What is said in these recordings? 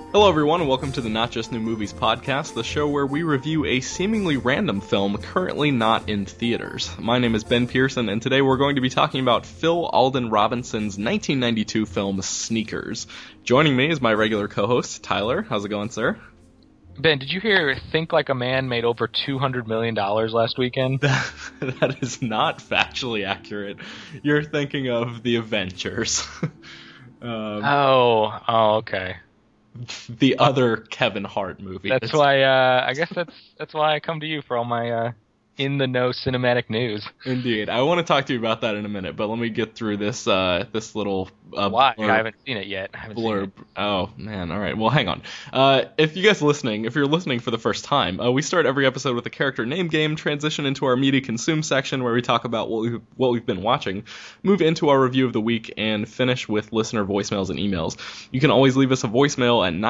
Hello everyone and welcome to the Not Just New Movies podcast, the show where we review a seemingly random film currently not in theaters. My name is Ben Pearson and today we're going to be talking about Phil Alden Robinson's 1992 film Sneakers. Joining me is my regular co-host, Tyler. How's it going, sir? Ben, did you hear Think Like a Man made over $200 million last weekend? That is not factually accurate. You're thinking of The Avengers. Okay. The other Kevin Hart movie. That's why, I guess that's why I come to you for all my in-the-know cinematic news. Indeed. I want to talk to you about that in a minute, but let me get through this little Why? blurb. I haven't seen it yet. Blurb. Oh, man. All right. Well, hang on. If you're listening for the first time, we start every episode with a character name game, transition into our media consume section where we talk about what we've been watching, move into our review of the week, and finish with listener voicemails and emails. You can always leave us a voicemail at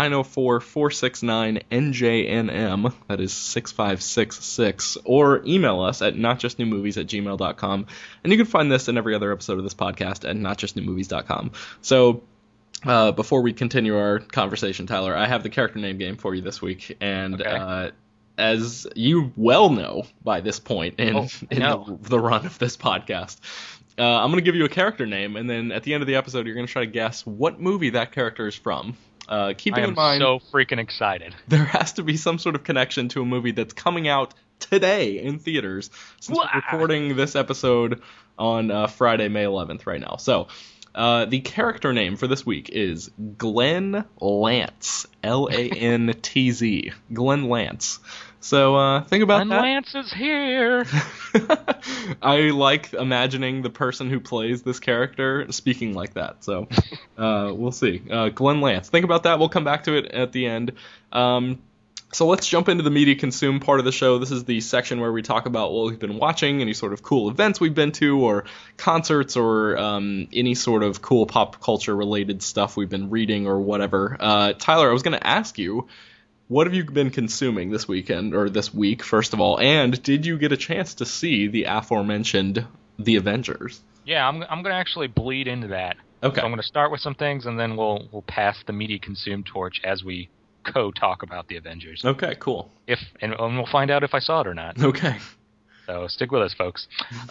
904-469-NJNM, that is 6566, or email us at notjustnewmovies@gmail.com, and you can find this and every other episode of this podcast at notjustnewmovies.com. So, before we continue our conversation, Tyler, I have the character name game for you this week, and Okay. As you well know by this point in the run of this podcast, I'm going to give you a character name, and then at the end of the episode, you're going to try to guess what movie that character is from. Keeping in mind, so freaking excited. there has to be some sort of connection to a movie that's coming out today in theaters, since we're recording this episode on Friday, May 11th right now. So, the character name for this week is Glenn Lantz. Lantz. Glenn Lantz. So, think about Glenn that. Lantz is here. I like imagining the person who plays this character speaking like that. So, we'll see. Glenn Lantz. Think about that. We'll come back to it at the end. So let's jump into the media consume part of the show. This is the section where we talk about what we've been watching, any sort of cool events we've been to, or concerts, or any sort of cool pop culture related stuff we've been reading or whatever. Tyler, I was going to ask you, what have you been consuming this weekend, or this week, first of all, and did you get a chance to see the aforementioned The Avengers? Yeah, I'm going to actually bleed into that. Okay. So I'm going to start with some things, and then we'll pass the media consume torch as we co-talk about the Avengers. Okay, cool. And we'll find out if I saw it or not. Okay. So stick with us, folks.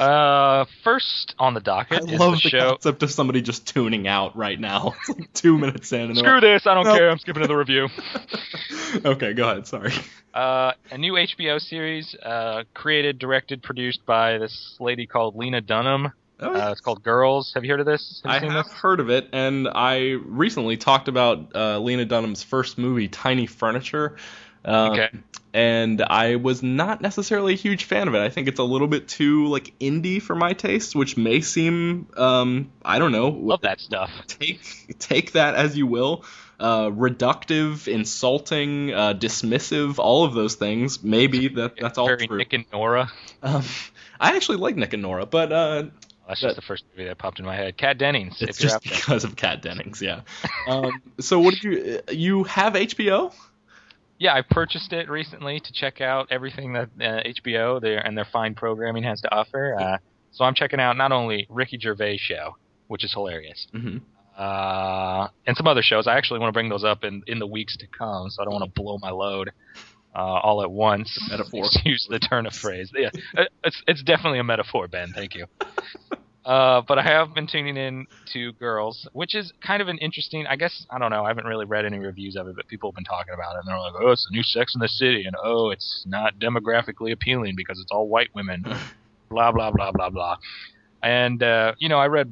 First on the docket I is love the the show. concept of somebody just tuning out right now. It's like 2 minutes in. And they're Screw this! I don't Nope. care. I'm skipping to the review. Okay, go ahead. Sorry. A new HBO series, created, directed, produced by this lady called Lena Dunham. Oh, yeah. It's called Girls. Have you heard of this? Have you I seen have this? heard of it, and I recently talked about Lena Dunham's first movie, Tiny Furniture. Okay. And I was not necessarily a huge fan of it. I think it's a little bit too like indie for my taste, which may seem I don't know. Love that stuff. Take that as you will. Reductive, insulting, dismissive, all of those things. Maybe that's all Very true. Nick and Nora. I actually like Nick and Nora, but That's just the first movie that popped in my head. Kat Dennings. it's if you're just out there. because of Kat Dennings, yeah. So what did you have HBO? Yeah, I purchased it recently to check out everything that HBO and their fine programming has to offer. So I'm checking out not only Ricky Gervais show, which is hilarious, Mm-hmm. and some other shows. I actually want to bring those up in the weeks to come, so I don't want to blow my load all at once. Metaphor. Excuse the turn of phrase. Yeah, it's definitely a metaphor, Ben. Thank you. But I have been tuning in to Girls, which is kind of an interesting, I guess, I don't know, I haven't really read any reviews of it, but people have been talking about it, and they're like, oh, it's the new Sex in the City, and oh, it's not demographically appealing because it's all white women, blah, blah, blah, blah, blah. And, I read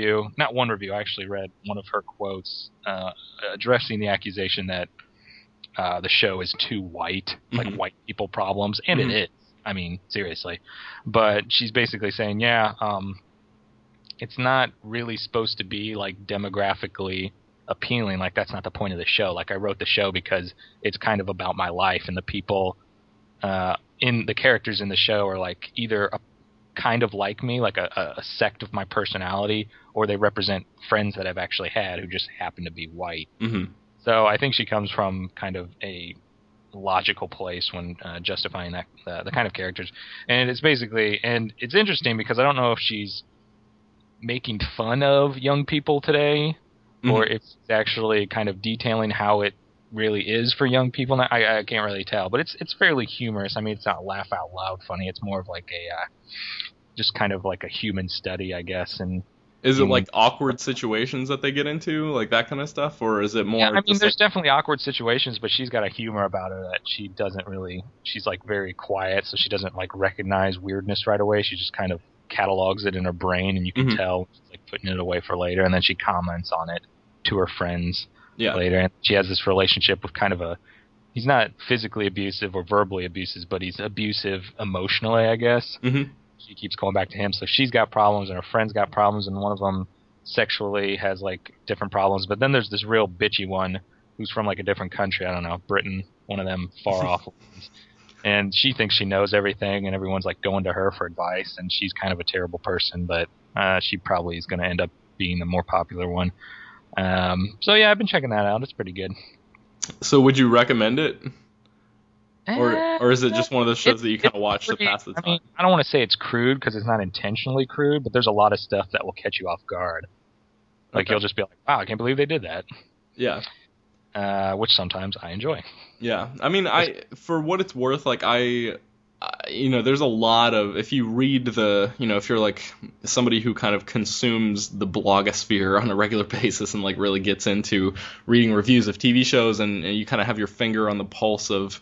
I actually read one of her quotes addressing the accusation that the show is too white, like white people problems, and it is. I mean, seriously. But she's basically saying, it's not really supposed to be like demographically appealing. Like that's not the point of the show. Like I wrote the show because it's kind of about my life, and the people in the characters in the show are like either a kind of like me, like a sect of my personality, or they represent friends that I've actually had who just happen to be white. Mm-hmm. So I think she comes from kind of a logical place when justifying that the kind of characters. And it's basically, and it's interesting because I don't know if she's making fun of young people today, or if it's actually kind of detailing how it really is for young people now. I can't really tell, but it's fairly humorous. I mean, it's not laugh out loud funny. It's more of like a just kind of like a human study, I guess. And is it like awkward situations that they get into, like that kind of stuff, or is it more? Yeah, I mean, there's definitely awkward situations, but she's got a humor about her that she doesn't really. She's like very quiet, so she doesn't like recognize weirdness right away. She just kind of catalogs it in her brain, and you can tell she's like putting it away for later, and then she comments on it to her friends later. And she has this relationship with kind of a. He's not physically abusive or verbally abusive, but he's abusive emotionally, I guess. Mm-hmm. She keeps going back to him, so she's got problems, and her friends got problems, and one of them sexually has like different problems. But then there's this real bitchy one who's from like a different country. I don't know, Britain, one of them far off ones. And she thinks she knows everything, and everyone's like going to her for advice, and she's kind of a terrible person, but she probably is going to end up being the more popular one. So yeah, I've been checking that out. It's pretty good. So would you recommend it? Or is it just one of those shows that you kind of watch to pass the time? I mean, I don't want to say it's crude because it's not intentionally crude, but there's a lot of stuff that will catch you off guard. Like you'll just be like, wow, I can't believe they did that. Yeah. Which sometimes I enjoy. Yeah. I mean, for what it's worth, like there's a lot of, if you read if you're like somebody who kind of consumes the blogosphere on a regular basis and like really gets into reading reviews of TV shows and you kind of have your finger on the pulse of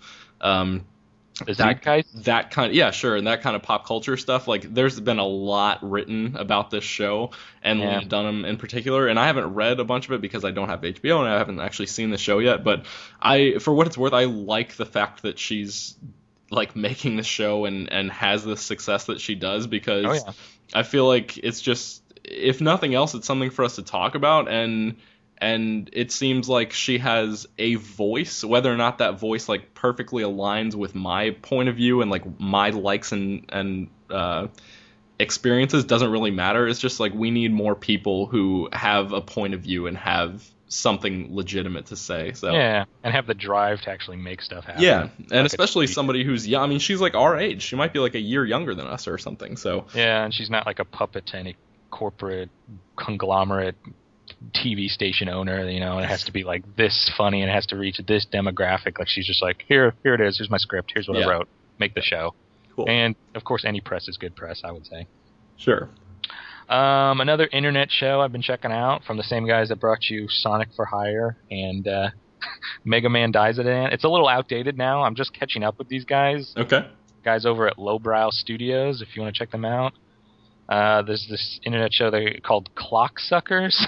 that kind, yeah, sure, and that kind of pop culture stuff. Like, there's been a lot written about this show and Lena Dunham in particular, and I haven't read a bunch of it because I don't have HBO and I haven't actually seen the show yet. But for what it's worth, I like the fact that she's like making the show and has the success that she does, because I feel like it's just, if nothing else, it's something for us to talk about, and it seems like she has a voice. Whether or not that voice like perfectly aligns with my point of view and like my likes and experiences doesn't really matter. It's just like we need more people who have a point of view and have something legitimate to say. So yeah, and have the drive to actually make stuff happen. Yeah, and especially somebody who's young. I mean, she's like our age. She might be like a year younger than us or something. So yeah, and she's not like a puppet to any corporate conglomerate TV station owner, and it has to be like this funny and it has to reach this demographic. Like, she's just like, here it is, here's my script, here's what I wrote, make the show. Cool. And of course any press is good press, I would say. Sure. Another internet show I've been checking out from the same guys that brought you Sonic for Hire and Mega Man Daizadan. It's a little outdated now. I'm just catching up with these guys. Okay. Guys over at Lowbrow Studios, if you want to check them out. There's this internet show called Clocksuckers.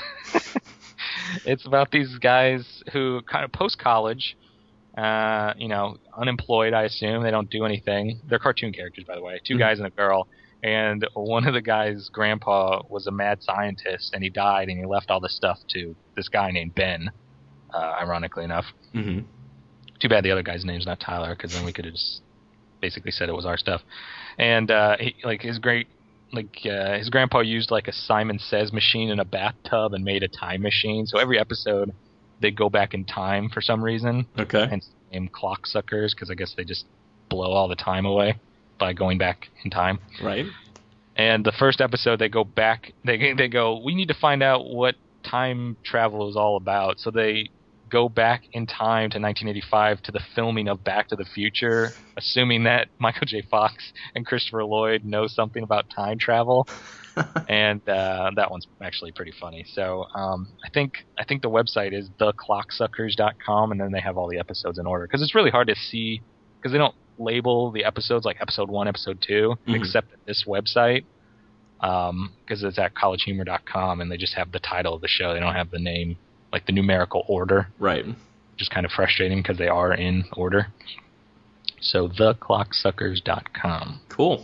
It's about these guys who kind of post-college, unemployed, I assume. They don't do anything. They're cartoon characters, by the way. Two guys and a girl. And one of the guys' grandpa was a mad scientist, and he died, and he left all this stuff to this guy named Ben, ironically enough. Mm-hmm. Too bad the other guy's name's not Tyler, because then we could have just basically said it was our stuff. And his grandpa used like a Simon Says machine in a bathtub and made a time machine. So every episode, they go back in time for some reason. Okay. And named Clocksuckers, because I guess they just blow all the time away by going back in time. Right. And the first episode, they go back. They go, we need to find out what time travel is all about. So they go back in time to 1985 to the filming of Back to the Future, assuming that Michael J. Fox and Christopher Lloyd know something about time travel. And that one's actually pretty funny. So I think the website is theclocksuckers.com, and then they have all the episodes in order, because it's really hard to see, because they don't label the episodes like episode 1, episode 2, except at this website, because it's at collegehumor.com, and they just have the title of the show. They don't have the name, like the numerical order. Right. Which is kind of frustrating because they are in order. So theclocksuckers.com. Cool.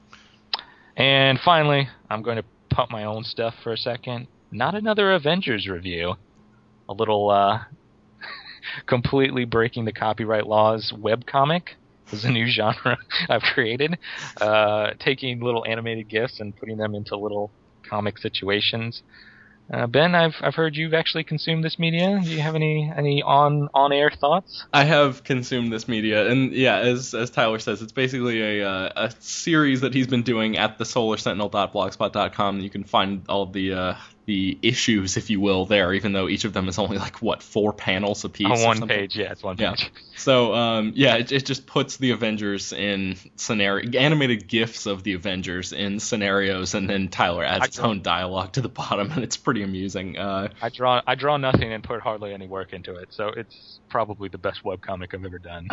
And finally, I'm going to pump my own stuff for a second. Not another Avengers review. A little completely breaking the copyright laws webcomic is a new genre I've created. Taking little animated GIFs and putting them into little comic situations. Ben, I've heard you've actually consumed this media. Do you have any on-air thoughts? I have consumed this media, and yeah, as Tyler says, it's basically a series that he's been doing at the solarsentinel.blogspot.com. You can find all of the the issues, if you will, there, even though each of them is only like, what, 4 panels apiece? On or one something? page, yeah, it's one Yeah. page. So, it just puts the Avengers in animated GIFs of the Avengers in scenarios, and then Tyler adds its own dialogue to the bottom, and it's pretty amusing. I draw nothing and put hardly any work into it, so it's probably the best webcomic I've ever done.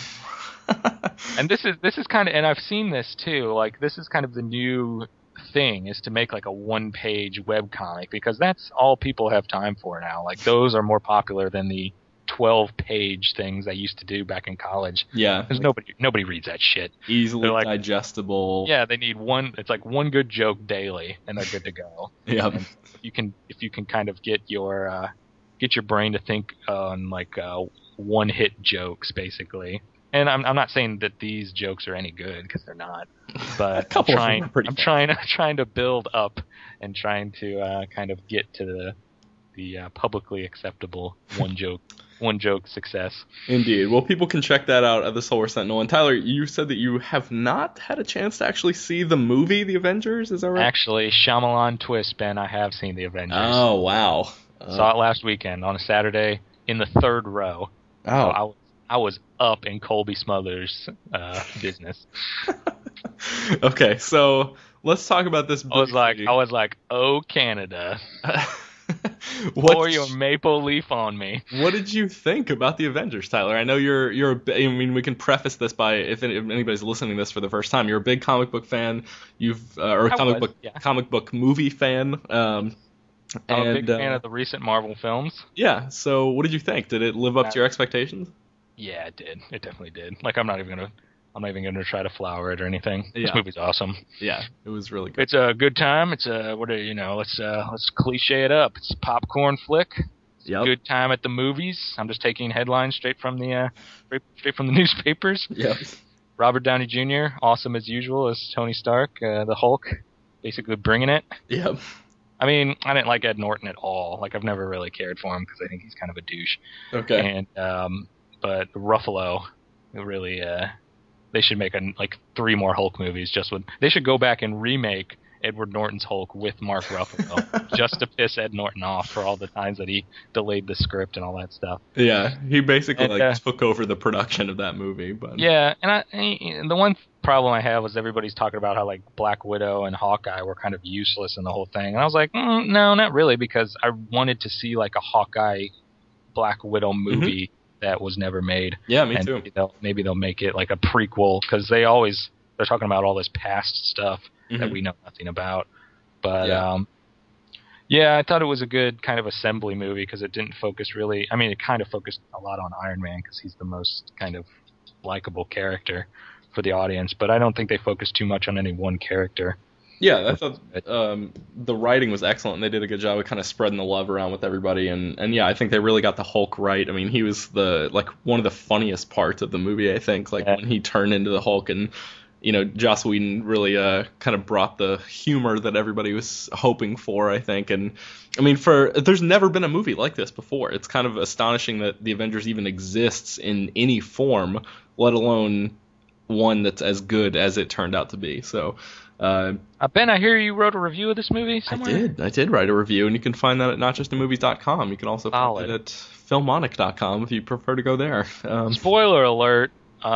And this is kind of, and I've seen this too, like, this is kind of the new thing, is to make like a 1-page webcomic, because that's all people have time for now. Like, those are more popular than the 12-page things I used to do back in college. Yeah. Because nobody reads that shit. Easily digestible. Yeah, they need it's like one good joke daily, and they're good to go. Yeah. If you can kind of get your brain to think on like one-hit jokes, basically. And I'm not saying that these jokes are any good, because they're not. But I'm trying to build up and trying to kind of get to the publicly acceptable one joke success. Indeed. Well, people can check that out at the Solar Sentinel. And Tyler, you said that you have not had a chance to actually see the movie, The Avengers. Is that right? Actually, Shyamalan twist, Ben. I have seen The Avengers. Oh, wow. Saw it last weekend on a Saturday in the 3rd row. Oh. So I was up in Colby Smulders' business. Okay, so let's talk about this. I was like, oh, Canada. Pour your maple leaf on me. What did you think about the Avengers, Tyler? I know I mean, we can preface this by, if anybody's listening to this for the first time, you're a big comic book fan. Comic book movie fan. I'm a big fan of the recent Marvel films. Yeah. So, what did you think? Did it live up to your expectations? Yeah, it did. It definitely did. Like, I'm not even gonna try to flower it or anything. Yeah. This movie's awesome. Yeah, it was really good. It's a good time. It's let's cliche it up. It's a popcorn flick. It's a good time at the movies. I'm just taking headlines straight from the newspapers. Yep. Robert Downey Jr., awesome as usual as Tony Stark, the Hulk, basically bringing it. Yep. I mean, I didn't like Ed Norton at all. Like, I've never really cared for him because I think he's kind of a douche. Okay. And but Ruffalo, really, they should make 3 more Hulk movies. They should go back and remake Edward Norton's Hulk with Mark Ruffalo just to piss Ed Norton off for all the times that he delayed the script and all that stuff. Yeah, he basically took over the production of that movie. But yeah, and the one problem I have was everybody's talking about how like Black Widow and Hawkeye were kind of useless in the whole thing, and I was like, no, not really, because I wanted to see like a Hawkeye Black Widow movie. Mm-hmm. That was never made. Yeah, me too. Maybe they'll make it like a prequel, because they're talking about all this past stuff that we know nothing about. But I thought it was a good kind of assembly movie, because it didn't focus really. I mean, it kind of focused a lot on Iron Man because he's the most kind of likable character for the audience. But I don't think they focused too much on any one character. Yeah, I thought the writing was excellent, and they did a good job of kind of spreading the love around with everybody. And yeah, I think they really got the Hulk right. I mean, he was one of the funniest parts of the movie, I think, when he turned into the Hulk, and Joss Whedon really kind of brought the humor that everybody was hoping for, I think. And I mean, there's never been a movie like this before. It's kind of astonishing that the Avengers even exists in any form, let alone one that's as good as it turned out to be. So. Ben, I hear you wrote a review of this movie somewhere? I did write a review, and you can find that at notjustamovies.com. You can also find it at filmonic.com if you prefer to go there. Spoiler alert,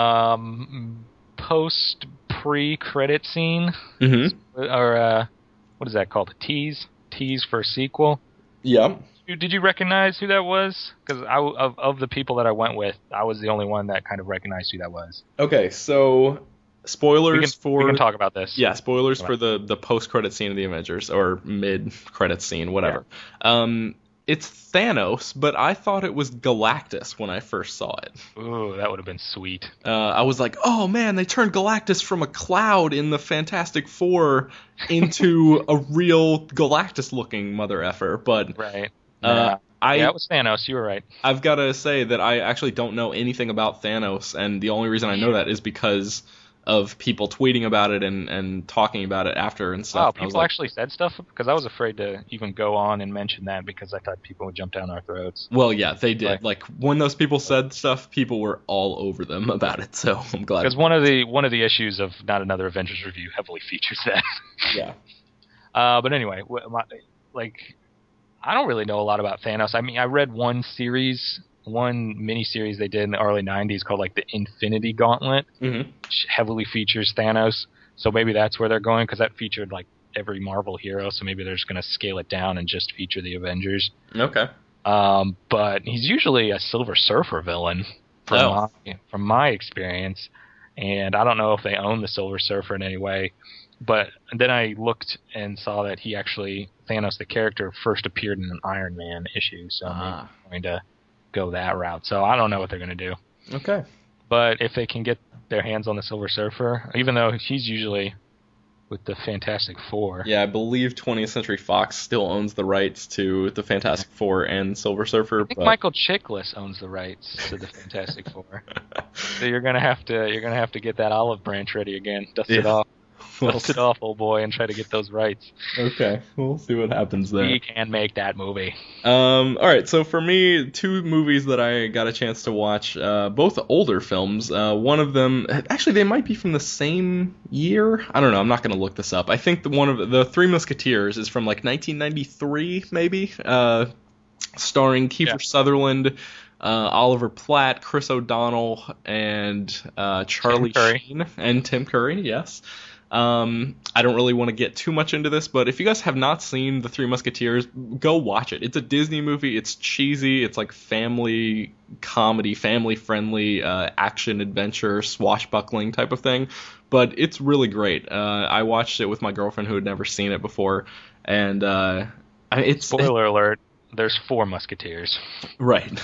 pre-credit scene, or what is that called? A tease for a sequel. Yeah. Did you recognize who that was? Because of the people that I went with, I was the only one that kind of recognized who that was. Okay, so spoilers we can talk about this. Yeah, spoilers for the post-credit scene of the Avengers, or mid-credit scene, whatever. Yeah. It's Thanos, but I thought it was Galactus when I first saw it. Ooh, that would have been sweet. I was like, oh man, they turned Galactus from a cloud in the Fantastic Four into a real Galactus-looking mother effer. But right. It was Thanos. You were right. I've got to say that I actually don't know anything about Thanos, and the only reason I know that is because of people tweeting about it and talking about it after and stuff. Oh, people actually said stuff? Because I was afraid to even go on and mention that, because I thought people would jump down our throats. Well, yeah, they did. Like when those people said stuff, people were all over them about it. So I'm glad. Because one of the issues of Not Another Avengers Review heavily features that. Yeah. But anyway, I don't really know a lot about Thanos. I mean, I read one miniseries they did in the early 90s called like the Infinity Gauntlet, which heavily features Thanos. So maybe that's where they're going, because that featured like every Marvel hero. So maybe they're just going to scale it down and just feature the Avengers. Okay. But he's usually a Silver Surfer villain from my experience. And I don't know if they own the Silver Surfer in any way. But then I looked and saw that Thanos the character, first appeared in an Iron Man issue. So I'm going to go that route. So I don't know what they're going to do. Okay. But if they can get their hands on the Silver Surfer, even though he's usually with the Fantastic Four. Yeah, I believe 20th Century Fox still owns the rights to the Fantastic Four and Silver Surfer. I think Michael Chiklis owns the rights to the Fantastic Four. So you're gonna have to get that olive branch ready again. Dust it off. Dust it off, old boy, and try to get those rights. Okay, we'll see what happens there. We can make that movie. All right, so for me, 2 movies that I got a chance to watch, both older films. One of them, actually, they might be from the same year. I don't know. I'm not going to look this up. I think one of the Three Musketeers is from like 1993, maybe, starring Kiefer Sutherland, Oliver Platt, Chris O'Donnell, and Charlie Sheen and Tim Curry. Yes. I don't really want to get too much into this, but if you guys have not seen The Three Musketeers, go watch it. It's a Disney movie. It's cheesy. It's like family comedy, family-friendly, action-adventure, swashbuckling type of thing, but it's really great. I watched it with my girlfriend who had never seen it before, and Spoiler alert, there's 4 Musketeers. Right.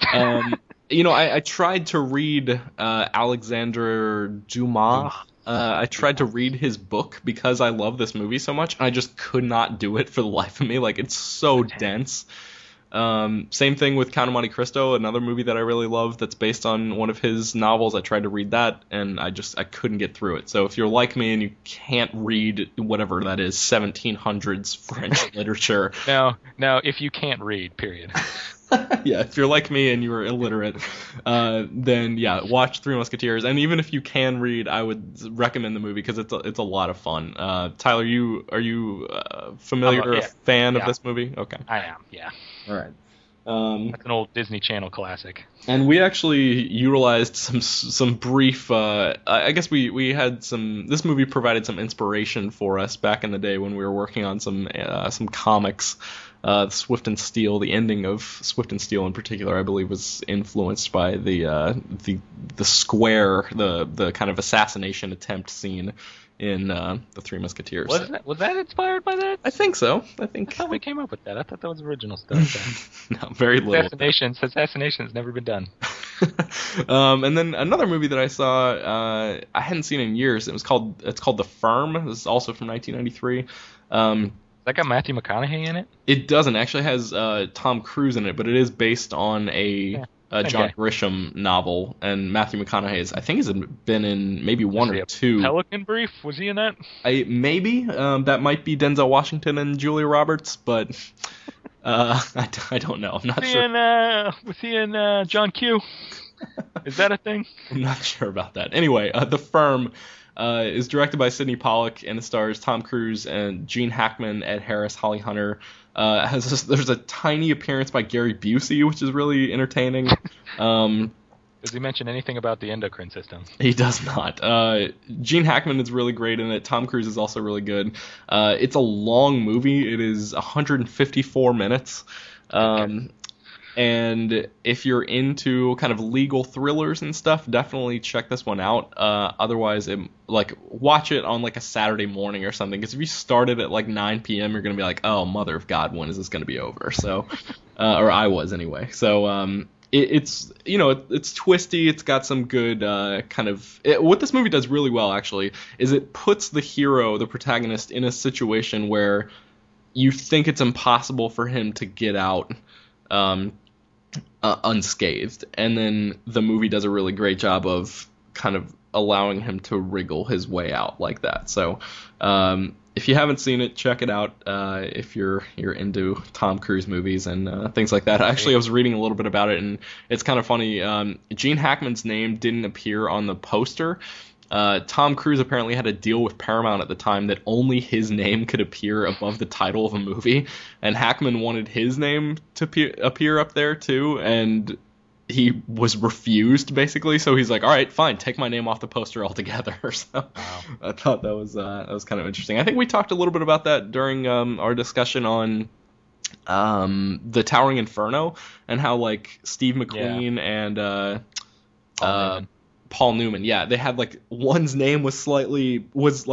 I tried to read Alexandre Dumas. I tried to read his book because I love this movie so much, and I just could not do it for the life of me. Like, it's so dense. Same thing with Count of Monte Cristo, another movie that I really love that's based on one of his novels. I tried to read that, and I couldn't get through it. So if you're like me and you can't read whatever that is, 1700s French literature. No, if you can't read, period. Yeah, if you're like me and you're illiterate, then yeah, watch Three Musketeers. And even if you can read, I would recommend the movie because it's a lot of fun. Tyler, are you familiar or a fan of this movie? Okay, I am. Yeah. All right. That's an old Disney Channel classic. And we actually utilized some brief. I guess we had some. This movie provided some inspiration for us back in the day when we were working on some comics. Swift and Steel, the ending of Swift and Steel in particular, I believe, was influenced by the square, the kind of assassination attempt scene in The Three Musketeers. Was that inspired by that? I think so. I thought we came up with that. I thought that was original stuff. No, very little. Assassination's never been done. And then another movie that I saw, I hadn't seen in years. It's called The Firm. This is also from 1993. That got Matthew McConaughey in it? It doesn't. It actually has Tom Cruise in it, but it is based on a John Grisham novel, and Matthew McConaughey I think has been in maybe one or two. Pelican Brief? Was he in that? Maybe. That might be Denzel Washington and Julia Roberts, but I don't know. I'm not sure. Was he in John Q? Is that a thing? I'm not sure about that. Anyway, The Firm is directed by Sidney Pollack and it stars Tom Cruise and Gene Hackman, Ed Harris, Holly Hunter. There's a tiny appearance by Gary Busey, which is really entertaining. Does he mention anything about the endocrine system? He does not. Gene Hackman is really great in it. Tom Cruise is also really good. It's a long movie. It is 154 minutes. And if you're into kind of legal thrillers and stuff, definitely check this one out. Otherwise, watch it on like a Saturday morning or something. Because if you started at like 9 p.m., you're going to be like, oh, mother of God, when is this going to be over? So, or I was anyway. So it's twisty. It's got some good what this movie does really well, actually, is it puts the hero, the protagonist, in a situation where you think it's impossible for him to get out unscathed, and then the movie does a really great job of kind of allowing him to wriggle his way out like that. So if you haven't seen it, check it out if you're into Tom Cruise movies and things like that. Actually, I was reading a little bit about it, and it's kind of funny. Gene Hackman's name didn't appear on the poster. Tom Cruise apparently had a deal with Paramount at the time that only his name could appear above the title of a movie, and Hackman wanted his name to appear up there too, and he was refused basically. So he's like, all right, fine, take my name off the poster altogether. So wow. I thought that was kind of interesting. I think we talked a little bit about that during our discussion on the Towering Inferno, and how like Steve McQueen and Paul Newman, they had like one's name was slightly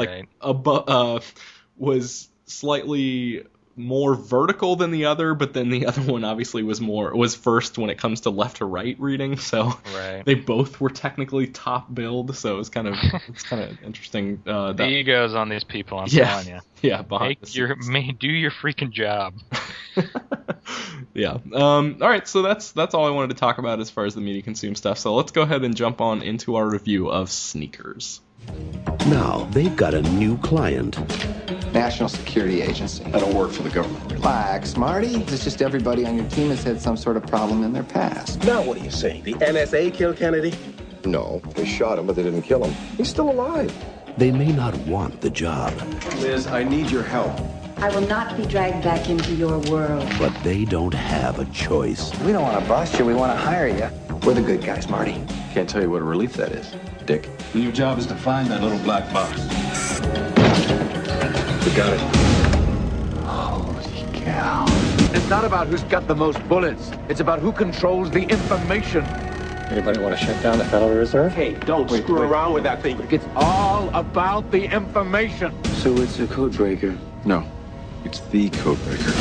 more vertical than the other, but then the other one obviously was first when it comes to left to right reading, so they both were technically top billed, so it's kind of interesting. The egos on these people, I'm telling you. Yeah, do your freaking job. Yeah. All right, so that's all I wanted to talk about as far as the media consume stuff. So let's go ahead and jump on into our review of Sneakers. Now they've got a new client. National Security Agency. I don't work for the government. Relax, Marty. It's just everybody on your team has had some sort of problem in their past. Now what are you saying? The NSA killed Kennedy? No, they shot him, but they didn't kill him. He's still alive. They may not want the job. Liz, I need your help. I will not be dragged back into your world. But they don't have a choice. We don't want to bust you. We want to hire you. We're the good guys, Marty. Can't tell you what a relief that is, Dick. And your job is to find that little black box. We got it. Holy cow. It's not about who's got the most bullets. It's about who controls the information. Anybody want to shut down the Federal Reserve? Hey, don't screw around with that thing. It's all about the information. So it's a code breaker? No, it's the code breaker.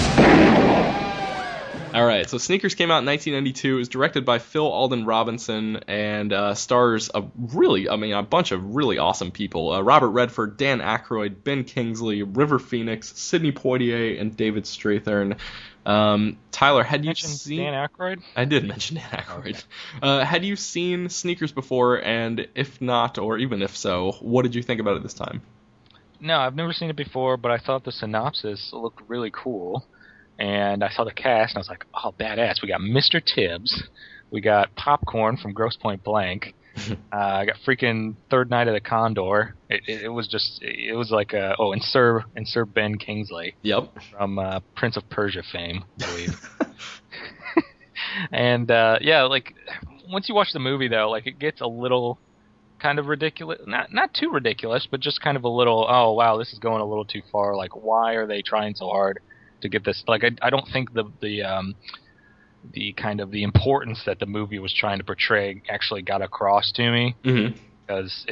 All right, so Sneakers came out in 1992. It was directed by Phil Alden Robinson and stars a bunch of really awesome people. Robert Redford, Dan Aykroyd, Ben Kingsley, River Phoenix, Sidney Poitier, and David Strathairn. Tyler, had you seen Dan Aykroyd? I did mention Dan Aykroyd. Had you seen Sneakers before? And if not, or even if so, what did you think about it this time? No, I've never seen it before, but I thought the synopsis looked really cool. And I saw the cast, and I was like, oh, badass. We got Mr. Tibbs. We got Popcorn from Grosse Point Blank. I got freaking Third Night of the Condor. It was like, and Sir Ben Kingsley. Yep. From Prince of Persia fame, I believe. And, like, once you watch the movie, though, like, it gets a little kind of ridiculous. Not too ridiculous, but just kind of a little, oh, wow, this is going a little too far. Like, why are they trying so hard to get this? Like, I don't think the kind of the importance that the movie was trying to portray actually got across to me. Mm-hmm. Because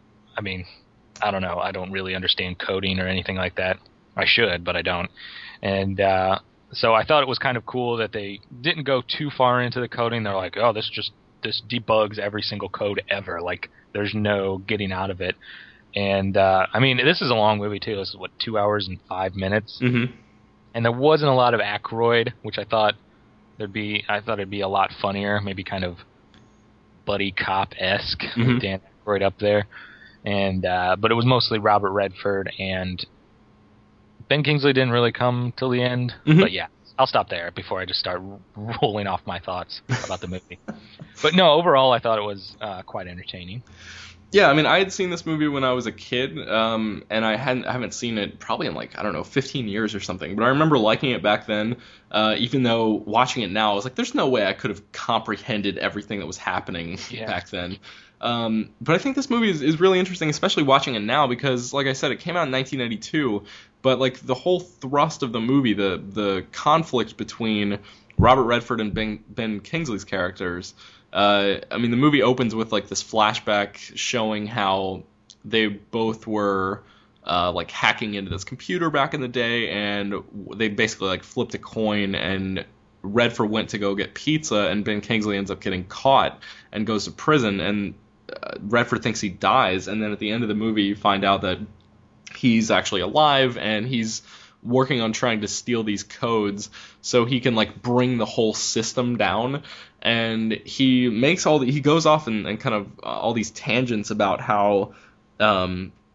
I don't know. I don't really understand coding or anything like that. I should, but I don't. And so I thought it was kind of cool that they didn't go too far into the coding. They're like, oh, this debugs every single code ever. Like, there's no getting out of it. And this is a long movie too. This is 2 hours and 5 minutes. Mm-hmm. And there wasn't a lot of Aykroyd, which I thought it'd be a lot funnier, maybe kind of buddy cop-esque, mm-hmm. with Dan Aykroyd up there. And but it was mostly Robert Redford, and Ben Kingsley didn't really come till the end. Mm-hmm. But yeah, I'll stop there before I just start rolling off my thoughts about the movie. But no, overall I thought it was quite entertaining. Yeah, I had seen this movie when I was a kid, and I haven't seen it probably in 15 years or something. But I remember liking it back then, even though watching it now, I was like, there's no way I could have comprehended everything that was happening back then. But I think this movie is really interesting, especially watching it now, because, like I said, it came out in 1992, but like the whole thrust of the movie, the conflict between Robert Redford and Ben Kingsley's characters. The movie opens with like this flashback showing how they both were hacking into this computer back in the day, and they basically like flipped a coin, and Redford went to go get pizza, and Ben Kingsley ends up getting caught and goes to prison, and Redford thinks he dies, and then at the end of the movie you find out that he's actually alive, and he's working on trying to steal these codes so he can like bring the whole system down. And he goes off and kind of all these tangents about how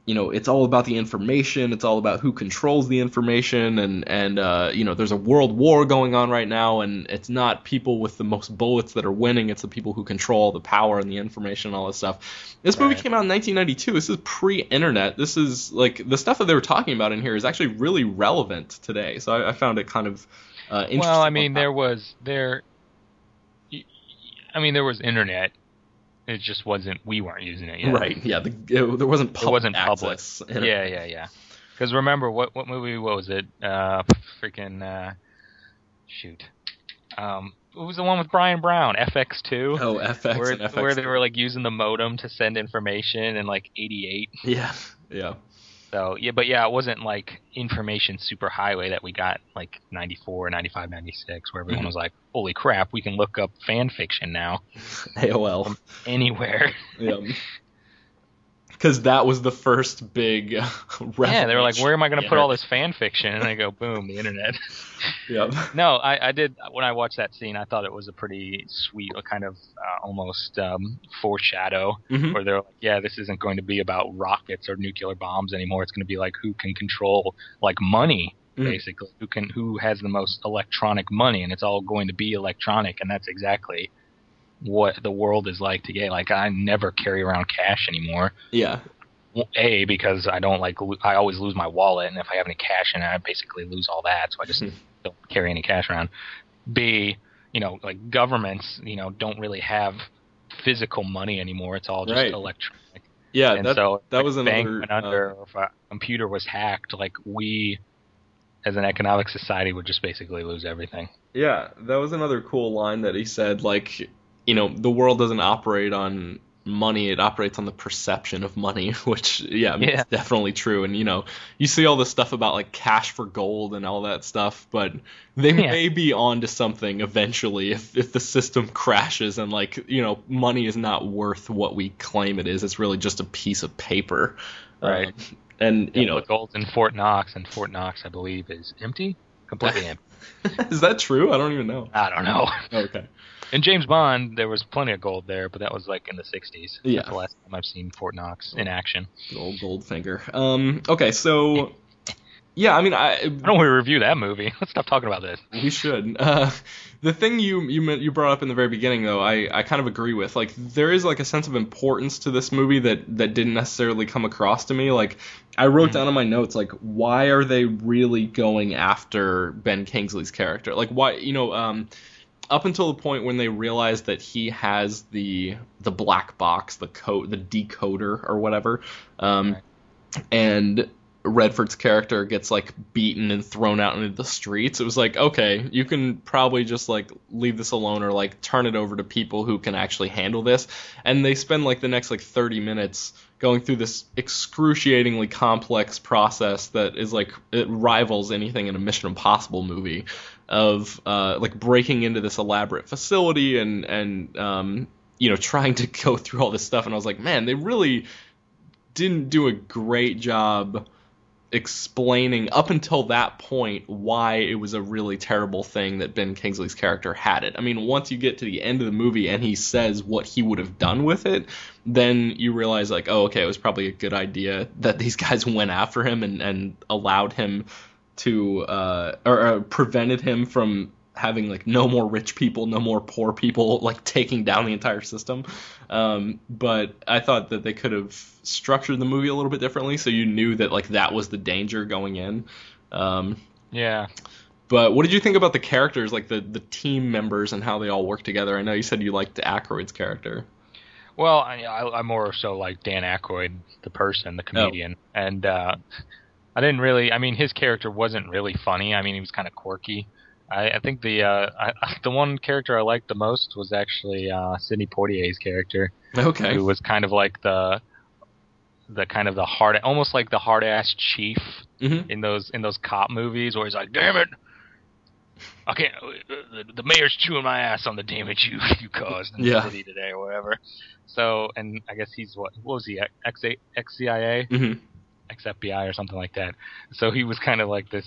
it's all about the information. It's all about who controls the information, and there's a world war going on right now, and it's not people with the most bullets that are winning. It's the people who control the power and the information and all this stuff. This movie came out in 1992. This is pre-internet. This is like the stuff that they were talking about in here is actually really relevant today. So I found it kind of interesting. Well, I mean, there was internet. It just wasn't. We weren't using it yet. Right. Yeah. There wasn't public access. Public. Yeah. Because remember what movie? What was it? Shoot. What was the one with Brian Brown? FX2. Oh, FX and FX2. Where they were like using the modem to send information in like '88. Yeah. So, it wasn't like information superhighway that we got like 94, 95, 96, where everyone was like, holy crap, we can look up fan fiction now. AOL. From anywhere. Yeah. Because that was the first big revelation. Yeah, they were like, where am I going to put all this fan fiction? And I go, boom, the internet. Yep. No, I did, when I watched that scene, I thought it was a pretty sweet, kind of almost foreshadow, where they're like, yeah, this isn't going to be about rockets or nuclear bombs anymore. It's going to be like who can control like money, basically, who has the most electronic money, and it's all going to be electronic, and that's exactly what the world is like today. Like, I never carry around cash anymore. Yeah. A, because I don't I always lose my wallet, and if I have any cash in it, I basically lose all that, so I just don't carry any cash around. B, like governments, don't really have physical money anymore. It's all just electronic. Yeah, and that was another. Bank went under, or if a computer was hacked, like we, as an economic society, would just basically lose everything. Yeah, that was another cool line that he said, like, the world doesn't operate on money, it operates on the perception of money, which, it's definitely true. And, you see all this stuff about, like, cash for gold and all that stuff, but they may be on to something eventually if the system crashes and, like, money is not worth what we claim it is. It's really just a piece of paper. Right. And, the gold's in Fort Knox, and Fort Knox, I believe, is empty? Completely empty. Is that true? I don't even know. I don't know. Okay. In James Bond, there was plenty of gold there, but that was like in the 60s. Yeah. That's the last time I've seen Fort Knox in action. Good old Goldfinger. Okay, so... Yeah, I mean, I don't want to review that movie. Let's stop talking about this. We should. The thing you brought up in the very beginning, though, I kind of agree with. Like, there is, like, a sense of importance to this movie that didn't necessarily come across to me. Like, I wrote down in my notes, like, why are they really going after Ben Kingsley's character? Like, why, up until the point when they realize that he has the black box, the decoder or whatever, and Redford's character gets like beaten and thrown out into the streets, it was like, okay, you can probably just like leave this alone or like turn it over to people who can actually handle this. And they spend like the next like 30 minutes going through this excruciatingly complex process that is like, it rivals anything in a Mission Impossible movie of like breaking into this elaborate facility and trying to go through all this stuff. And I was like, man, they really didn't do a great job explaining up until that point why it was a really terrible thing that Ben Kingsley's character had it. I mean, once you get to the end of the movie and he says what he would have done with it, then you realize like, oh, okay, it was probably a good idea that these guys went after him and allowed him to or prevented him from having like no more rich people, no more poor people, like taking down the entire system. But I thought that they could have structured the movie a little bit differently, so you knew that like that was the danger going in. Yeah. But what did you think about the characters, like the team members and how they all work together? I know you said you liked Aykroyd's character. Well, I more so like Dan Aykroyd, the person, the comedian, and I didn't really. I mean, his character wasn't really funny. I mean, he was kind of quirky. I think the one character I liked the most was actually Sidney Poitier's character. Okay. Who was kind of like the kind of the hard, almost like the hard ass chief in those cop movies where he's like, damn it, I can't. The mayor's chewing my ass on the damage you caused in the city today or whatever. So, and I guess he's what was he, ex-CIA, ex-FBI or something like that. So he was kind of like this.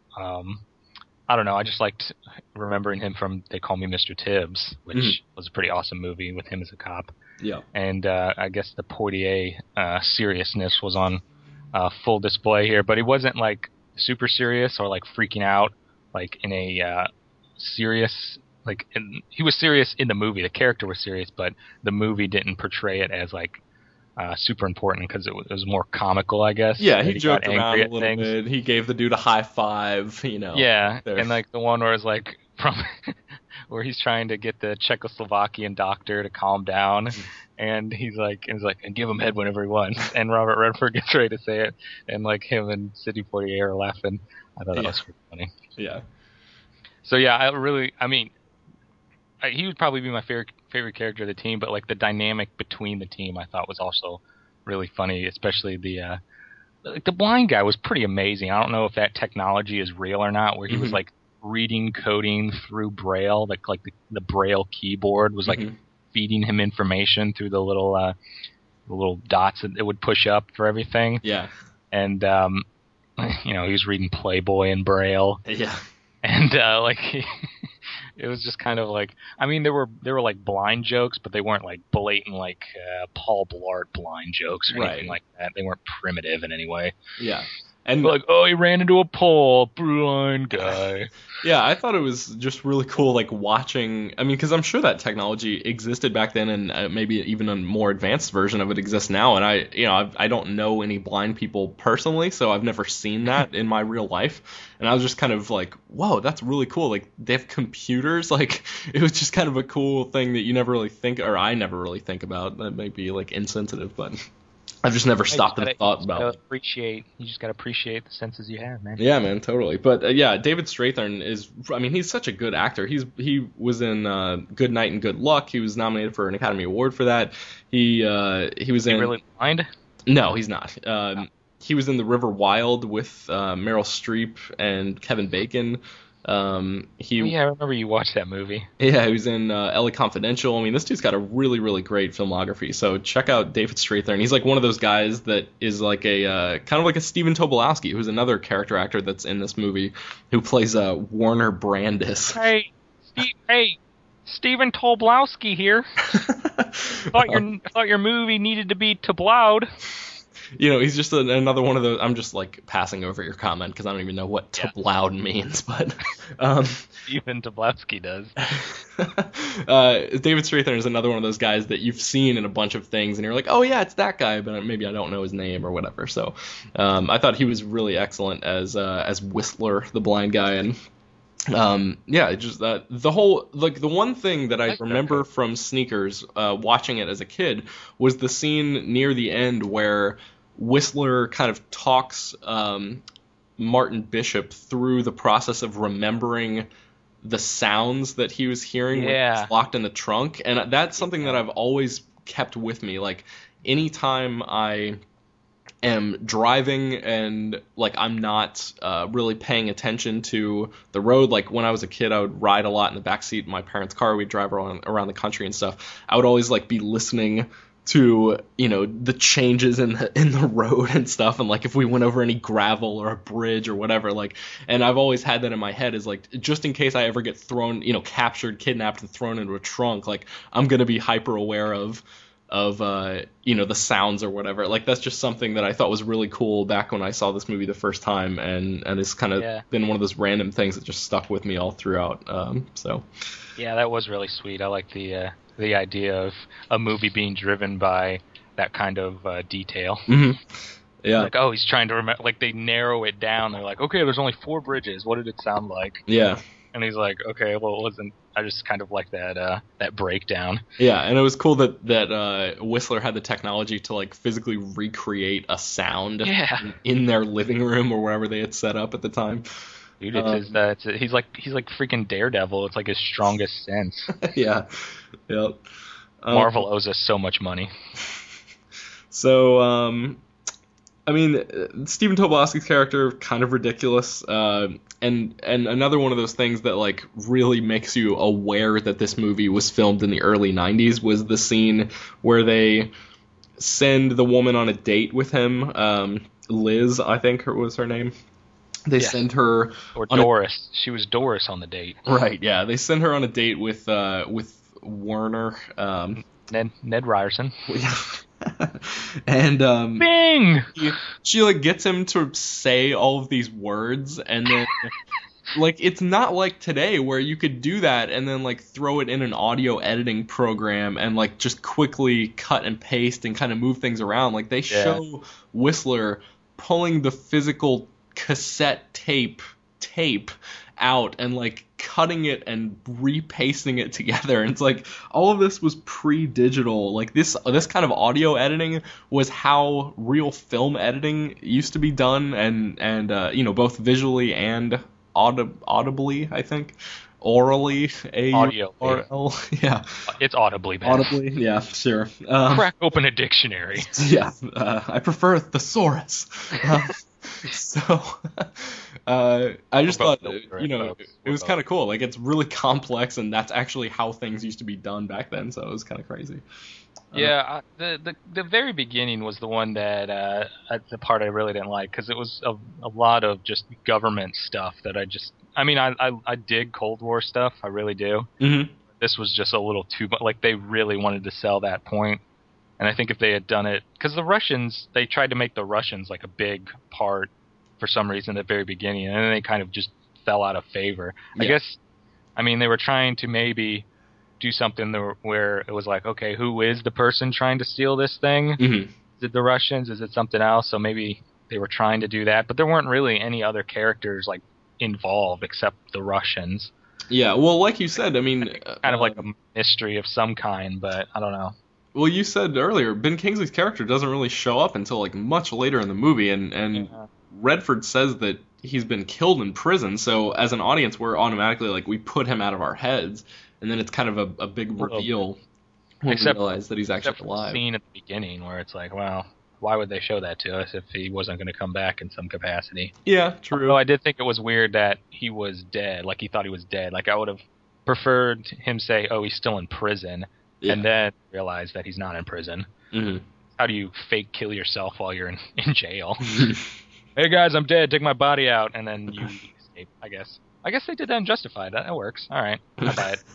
I don't know. I just liked remembering him from They Call Me Mr. Tibbs, which was a pretty awesome movie with him as a cop. Yeah. And I guess the Poitier seriousness was on full display here, but he wasn't like super serious or like freaking out like in a serious he was serious in the movie. The character was serious, but the movie didn't portray it as like super important because it was more comical, I guess. Yeah, he joked around a little bit. He gave the dude a high five, Yeah, and like the one where it's like from where he's trying to get the Czechoslovakian doctor to calm down, and he's like, and give him head whenever he wants. And Robert Redford gets ready to say it, and like him and Sidney Poitier are laughing. I thought that was pretty funny. Yeah. So yeah, he would probably be my favorite character of the team, but like the dynamic between the team I thought was also really funny, especially the blind guy was pretty amazing. I don't know if that technology is real or not, where he was like reading coding through Braille, like the Braille keyboard was like feeding him information through the little dots that it would push up for everything. Yeah. And he was reading Playboy in Braille. Yeah. And it was just kind of like, I mean, there were like blind jokes, but they weren't like blatant like Paul Blart blind jokes or anything like that. They weren't primitive in any way. Yeah. And like, oh, he ran into a pole, blind guy. Yeah, I thought it was just really cool, like watching. I mean, because I'm sure that technology existed back then, and maybe even a more advanced version of it exists now. And I don't know any blind people personally, so I've never seen that in my real life. And I was just kind of like, whoa, that's really cool. Like they have computers. Like it was just kind of a cool thing that you never really think, or I never really think about. That might be like insensitive, but I've just never stopped and thought about it. You just gotta appreciate the senses you have, man. Yeah, man, totally. But David Strathairn he's such a good actor. He was in Good Night and Good Luck. He was nominated for an Academy Award for that. He was in. Really blind? No, he's not. He was in The River Wild with Meryl Streep and Kevin Bacon. I remember you watched that movie. Yeah, he was in LA Confidential. I mean, this dude's got a really, really great filmography. So check out David Strathairn. He's like one of those guys that is like a kind of like a Stephen Tobolowsky, who's another character actor that's in this movie, who plays Warner Brandis. Hey, Stephen Tobolowsky here. Thought your movie needed to be Tobloud. He's just another one of those. I'm just like passing over your comment because I don't even know what Tobloud means, but even Tobolowsky does. David Strathairn is another one of those guys that you've seen in a bunch of things, and you're like, oh yeah, it's that guy, but maybe I don't know his name or whatever. So I thought he was really excellent as Whistler, the blind guy, and just the whole, like, the one thing that I remember from Sneakers, watching it as a kid, was the scene near the end where Whistler kind of talks Martin Bishop through the process of remembering the sounds that he was hearing when he was locked in the trunk, and that's something that I've always kept with me. Like, anytime I am driving and like I'm not really paying attention to the road, like when I was a kid I would ride a lot in the backseat of my parents' car, we'd drive around the country and stuff. I would always like be listening to the changes in the road and stuff, and like if we went over any gravel or a bridge or whatever, like, and I've always had that in my head, is like, just in case I ever get thrown, captured, kidnapped, and thrown into a trunk, like I'm gonna be hyper aware of the sounds or whatever. Like that's just something that I thought was really cool back when I saw this movie the first time, and it's kind of been one of those random things that just stuck with me all throughout. Yeah, that was really sweet. I like the idea of a movie being driven by that kind of detail. Mm-hmm. Yeah. Like, oh, he's trying to remember. Like, they narrow it down. They're like, okay, there's only 4 bridges. What did it sound like? Yeah. And he's like, okay, well, it wasn't. I just kind of like that breakdown. Yeah, and it was cool that Whistler had the technology to like physically recreate a sound in their living room or wherever they had set up at the time. Dude, he's like freaking Daredevil. It's like his strongest sense. Yeah. Yep. Marvel owes us so much money. So, I mean, Stephen Tobolowsky's character, kind of ridiculous, and another one of those things that like really makes you aware that this movie was filmed in the early 90s was the scene where they send the woman on a date with him, Liz, I think was her name. They send her, or Doris. She was Doris on the date. Right? Yeah, they send her on a date with Werner. Ned Ryerson. And Bing! she like gets him to say all of these words, and then like it's not like today where you could do that and then like throw it in an audio editing program and like just quickly cut and paste and kind of move things around. Like they show Whistler pulling the physical cassette tape out and like cutting it and repasting it together, and it's like all of this was pre-digital. Like this kind of audio editing was how real film editing used to be done, and you know, both visually and audibly, I think. Orally, A-U-R-L, yeah. It's audibly, man. Audibly, yeah, sure. Crack open a dictionary. Yeah, I prefer thesaurus. So, I just thought, you know, it was kind of cool. Like, it's really complex, and that's actually how things used to be done back then, so it was kind of crazy. Yeah, the very beginning was the one that the part I really didn't like, because it was a lot of just government stuff that I dig Cold War stuff, I really do. Mm-hmm. This was just a little too much. Like, they really wanted to sell that point, and I think if they had done it, because the Russians, they tried to make the Russians like a big part for some reason at the very beginning, and then they kind of just fell out of favor. Yeah. I guess, I mean, they were trying to maybe do something where it was like, okay, who is the person trying to steal this thing? Mm-hmm. Is it the Russians? Is it something else? So maybe they were trying to do that, but there weren't really any other characters like involved except the Russians. Yeah, well, like you said, I mean, kind of like a mystery of some kind, but I don't know. Well, you said earlier, Ben Kingsley's character doesn't really show up until like much later in the movie, and Redford says that he's been killed in prison, so as an audience, we're automatically like, we put him out of our heads. And then it's kind of a big reveal when we realize that he's actually alive. The scene at the beginning where it's like, well, why would they show that to us if he wasn't going to come back in some capacity? Yeah, true. Although I did think it was weird that he was dead. Like, he thought he was dead. Like, I would have preferred him say, oh, he's still in prison, and then realize that he's not in prison. Mm-hmm. How do you fake kill yourself while you're in jail? Hey, guys, I'm dead. Take my body out. And then you escape, I guess. I guess they did that in Justified. That works. All right, I buy it.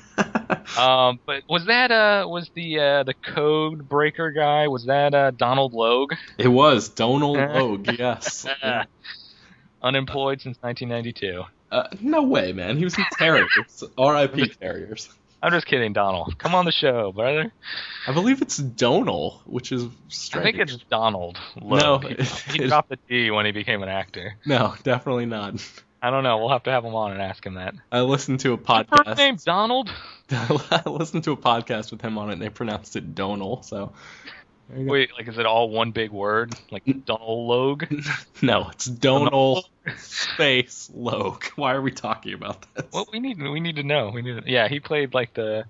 But was that was the code breaker guy? Was that Donald Logue? It was Donald Logue. Yes. Yeah. Unemployed since 1992. No way, man. He was in Terriers. R.I.P. Terriers. I'm just kidding, Donald. Come on the show, brother. I believe it's Donal, which is strange. I think it's Donald Logue. No, he dropped the D when he became an actor. No, definitely not. I don't know. We'll have to have him on and ask him that. I listened to a podcast. First name Donald? I listened to a podcast with him on it, and they pronounced it Donal. So. Wait, like, is it all one big word? Like Donald Logue? No, it's Donal space Logue. Why are we talking about this? Well, we need to know. Yeah, he played like the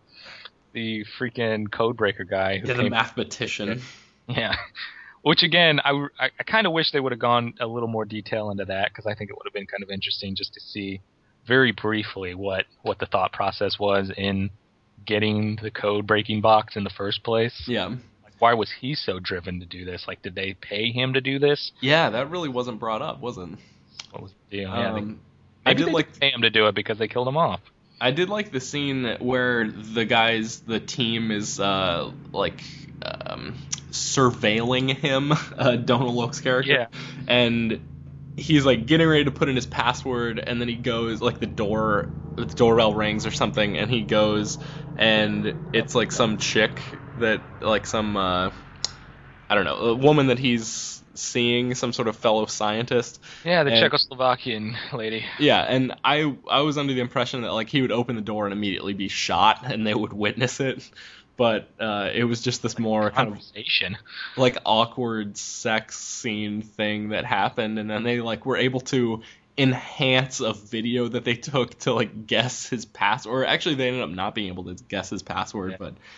freaking codebreaker guy. The mathematician. Yeah. Which, again, I kind of wish they would have gone a little more detail into that, because I think it would have been kind of interesting just to see very briefly what the thought process was in getting the code-breaking box in the first place. Yeah. Like, why was he so driven to do this? Like, did they pay him to do this? Yeah, that really wasn't brought up, was it? What was the deal? Yeah, I did like pay him to do it because they killed him off. I did like the scene where the team is surveilling him, Donald Logue's character, and he's like getting ready to put in his password, and then he goes, like, the doorbell rings or something, and he goes, and it's like some chick that, like, some I don't know, a woman that he's seeing, some sort of fellow scientist. Yeah, the Czechoslovakian lady. Yeah, and I was under the impression that, like, he would open the door and immediately be shot, and they would witness it. But it was just this more kind of like awkward sex scene thing that happened, and then they like were able to enhance a video that they took to like guess his password. Or actually, they ended up not being able to guess his password,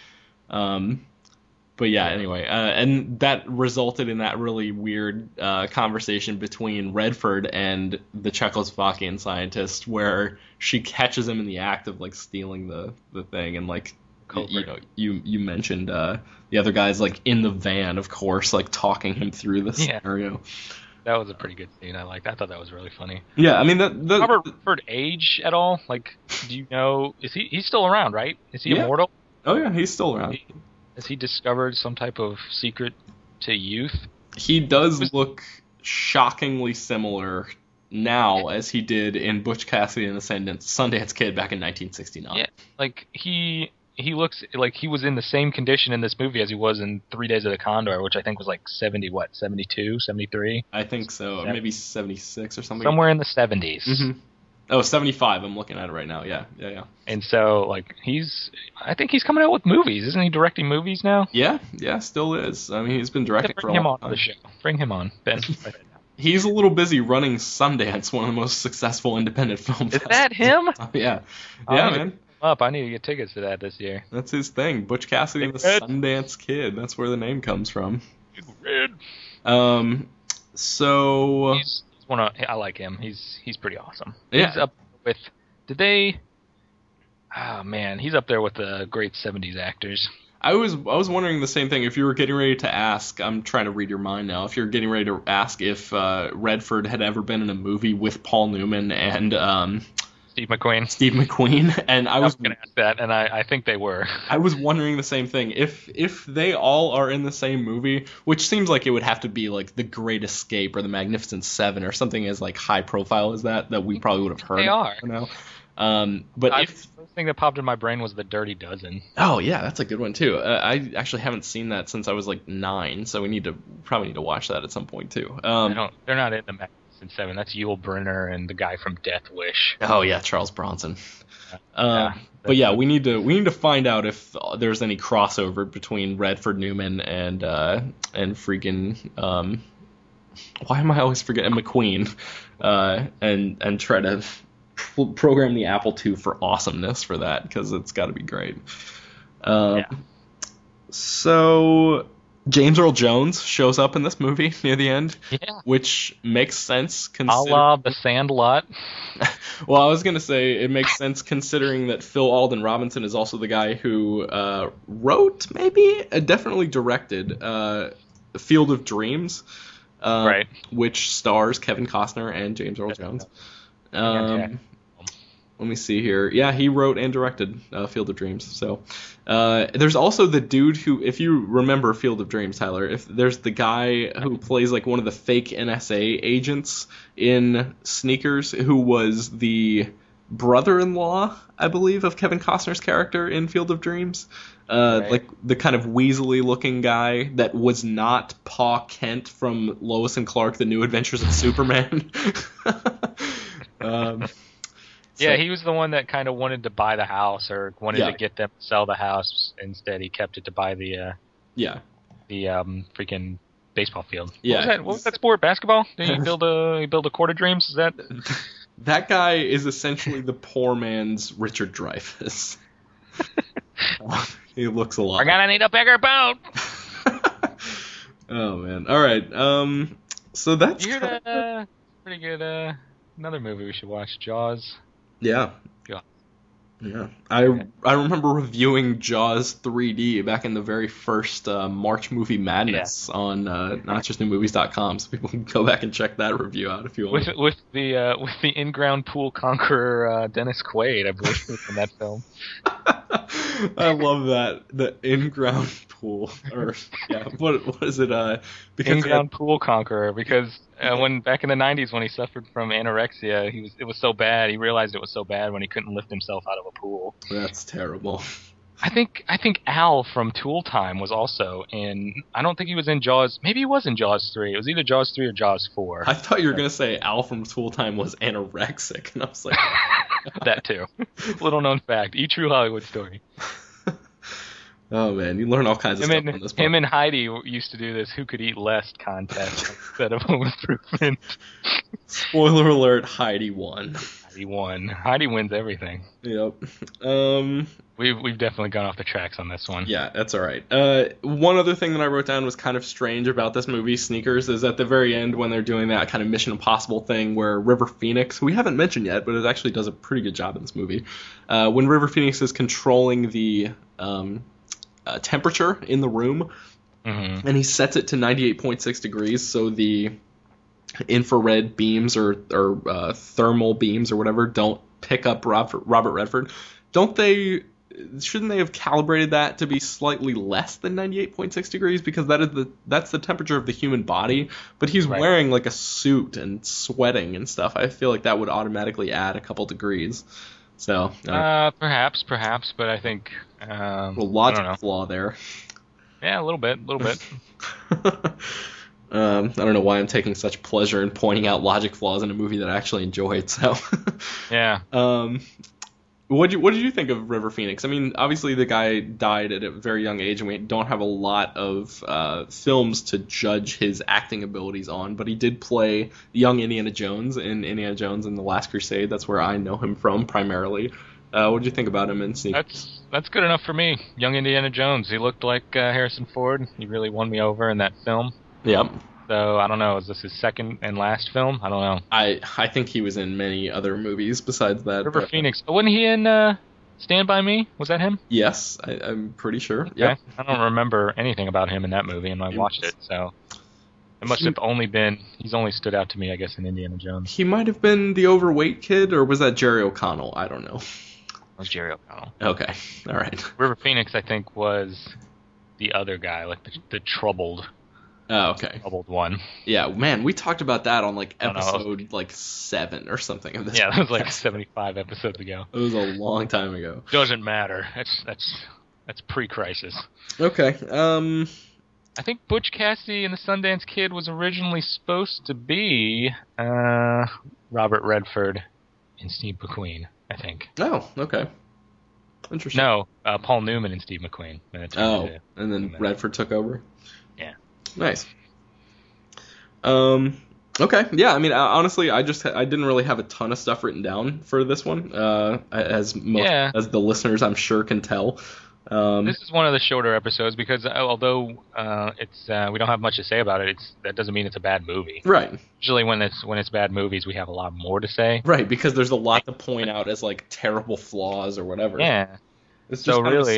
but yeah. Anyway, and that resulted in that really weird conversation between Redford and the Czechoslovakian scientist, where she catches him in the act of like stealing the thing, and like. You know, you mentioned the other guys like in the van, of course, like talking him through the scenario. That was a pretty good scene. I thought that was really funny. Yeah, I mean, Robert Redford age at all? Like, do you know? He's still around, right? Is he immortal? Oh yeah, he's still around. Has he discovered some type of secret to youth. He does look shockingly similar now as he did in Butch Cassidy and the Sundance Kid back in 1969. Yeah, like he looks like he was in the same condition in this movie as he was in 3 Days of the Condor, which I think was like 72, 73? I think so. Maybe 76 or something. Somewhere in the 70s. Mm-hmm. Oh, 75. I'm looking at it right now. Yeah. And so, like, I think he's coming out with movies. Isn't he directing movies now? Yeah, still is. I mean, he's been directing for a long time. Bring him on the show. Bring him on, Ben. He's a little busy running Sundance, one of the most successful independent film festivals. Is that him? Yeah, man. I need to get tickets to that this year. That's his thing. Butch Cassidy and the Sundance Kid. That's where the name comes from. Red. So I like him. He's pretty awesome. Yeah. He's up with. Did they? Oh man, he's up there with the great '70s actors. I was wondering the same thing. If you were getting ready to ask, I'm trying to read your mind now. If you're getting ready to ask if Redford had ever been in a movie with Paul Newman and Steve McQueen, and I was going to ask that, and I think they were. I was wondering the same thing. If they all are in the same movie, which seems like it would have to be like The Great Escape or The Magnificent Seven or something as like high profile as that we probably would have heard. They are. Now. But the first thing that popped in my brain was The Dirty Dozen. Oh yeah, that's a good one too. I actually haven't seen that since I was like 9, so we probably need to watch that at some point too. They're not in The Magnificent Seven. That's Yul Brynner and the guy from Death Wish. Oh yeah, Charles Bronson. But yeah, we need to find out if there's any crossover between Redford Newman and freaking why am I always forgetting McQueen and try to program the Apple II for awesomeness for that, because it's got to be great. So James Earl Jones shows up in this movie near the end, which makes sense. A la The Sandlot. Well, I was going to say it makes sense considering that Phil Alden Robinson is also the guy who wrote, definitely directed Field of Dreams, right, which stars Kevin Costner and James Earl Jones. Let me see here. Yeah, he wrote and directed Field of Dreams. So there's also the dude who, if you remember Field of Dreams, Tyler, if there's the guy who plays like one of the fake NSA agents in Sneakers, who was the brother-in-law, I believe, of Kevin Costner's character in Field of Dreams. Right. Like the kind of weaselly-looking guy that was not Pa Kent from Lois and Clark: The New Adventures of Superman. Yeah, he was the one that kind of wanted to buy the house or wanted to get them to sell the house. Instead, he kept it to buy the freaking baseball field. Yeah. What was that sport? Basketball? Did he build a Court of Dreams? Is that? That guy is essentially the poor man's Richard Dreyfuss. He looks a lot. We're gonna need a bigger boat. Oh man! All right. So that's pretty good. Another movie we should watch, Jaws. Yeah. I remember reviewing Jaws 3D back in the very first March Movie Madness on notjustnewmovies.com, so people can go back and check that review out if you want. With the in-ground pool conqueror Dennis Quaid, I believe, in that film. I love that, the in-ground pool, or what is it? Because in-ground pool conqueror, because when back in the 90s when he suffered from anorexia, it was so bad. He realized it was so bad when he couldn't lift himself out of a pool. That's terrible. I think Al from Tool Time was also in. I don't think he was in Jaws. Maybe he was in Jaws 3. It was either Jaws 3 or Jaws 4. I thought you were gonna say Al from Tool Time was anorexic, and I was like, that too. Little known fact. True Hollywood story. Oh man, you learn all kinds of stuff on this book. Him and Heidi used to do this "Who Could Eat Less" contest instead of Home Improvement. Spoiler alert: Heidi won. Heidi won. Heidi wins everything. Yep. We've definitely gone off the tracks on this one. Yeah, that's all right. One other thing that I wrote down was kind of strange about this movie, Sneakers, is at the very end when they're doing that kind of Mission Impossible thing where River Phoenix, who we haven't mentioned yet, but it actually does a pretty good job in this movie, when River Phoenix is controlling the temperature in the room, and he sets it to 98.6 degrees, so the infrared beams or thermal beams or whatever don't pick up Robert Redford. Don't they shouldn't they have calibrated that to be slightly less than 98.6 degrees, because that's the temperature of the human body, but he's wearing like a suit and sweating and stuff. I feel like that would automatically add a couple degrees. So perhaps, but I think logic flaw there. Yeah, a little bit. I don't know why I'm taking such pleasure in pointing out logic flaws in a movie that I actually enjoyed. So yeah. What did you think of River Phoenix? I mean, obviously the guy died at a very young age, and we don't have a lot of films to judge his acting abilities on, but he did play young Indiana Jones in Indiana Jones and the Last Crusade. That's where I know him from primarily. What did you think about him in Sneak? That's good enough for me. Young Indiana Jones. He looked like Harrison Ford. He really won me over in that film. Yep. So, I don't know, is this his second and last film? I don't know. I think he was in many other movies besides that. River Phoenix. Wasn't he in Stand By Me? Was that him? Yes, I'm pretty sure. Okay. Yep. I don't remember anything about him in that movie, and I watched it, so... It must have only been... He's only stood out to me, I guess, in Indiana Jones. He might have been the overweight kid, or was that Jerry O'Connell? I don't know. It was Jerry O'Connell. Okay, all right. River Phoenix, I think, was the other guy, like the troubled... Oh, okay. Troubled one. Yeah, man, we talked about that on like episode 7 or something of this. Yeah, that was like 75 episodes ago. It was a long time ago. Doesn't matter. That's pre-crisis. Okay. I think Butch Cassidy and the Sundance Kid was originally supposed to be Robert Redford and Steve McQueen, I think. Oh, okay. Interesting. No, Paul Newman and Steve McQueen. And then Redford took over? Yeah. Nice. Okay. Yeah. I mean, honestly, I didn't really have a ton of stuff written down for this one. As the listeners, I'm sure, can tell. This is one of the shorter episodes because although it's we don't have much to say about it, that doesn't mean it's a bad movie. Right. Usually when it's bad movies, we have a lot more to say. Right, because there's a lot to point out as like terrible flaws or whatever. Yeah. It's so really,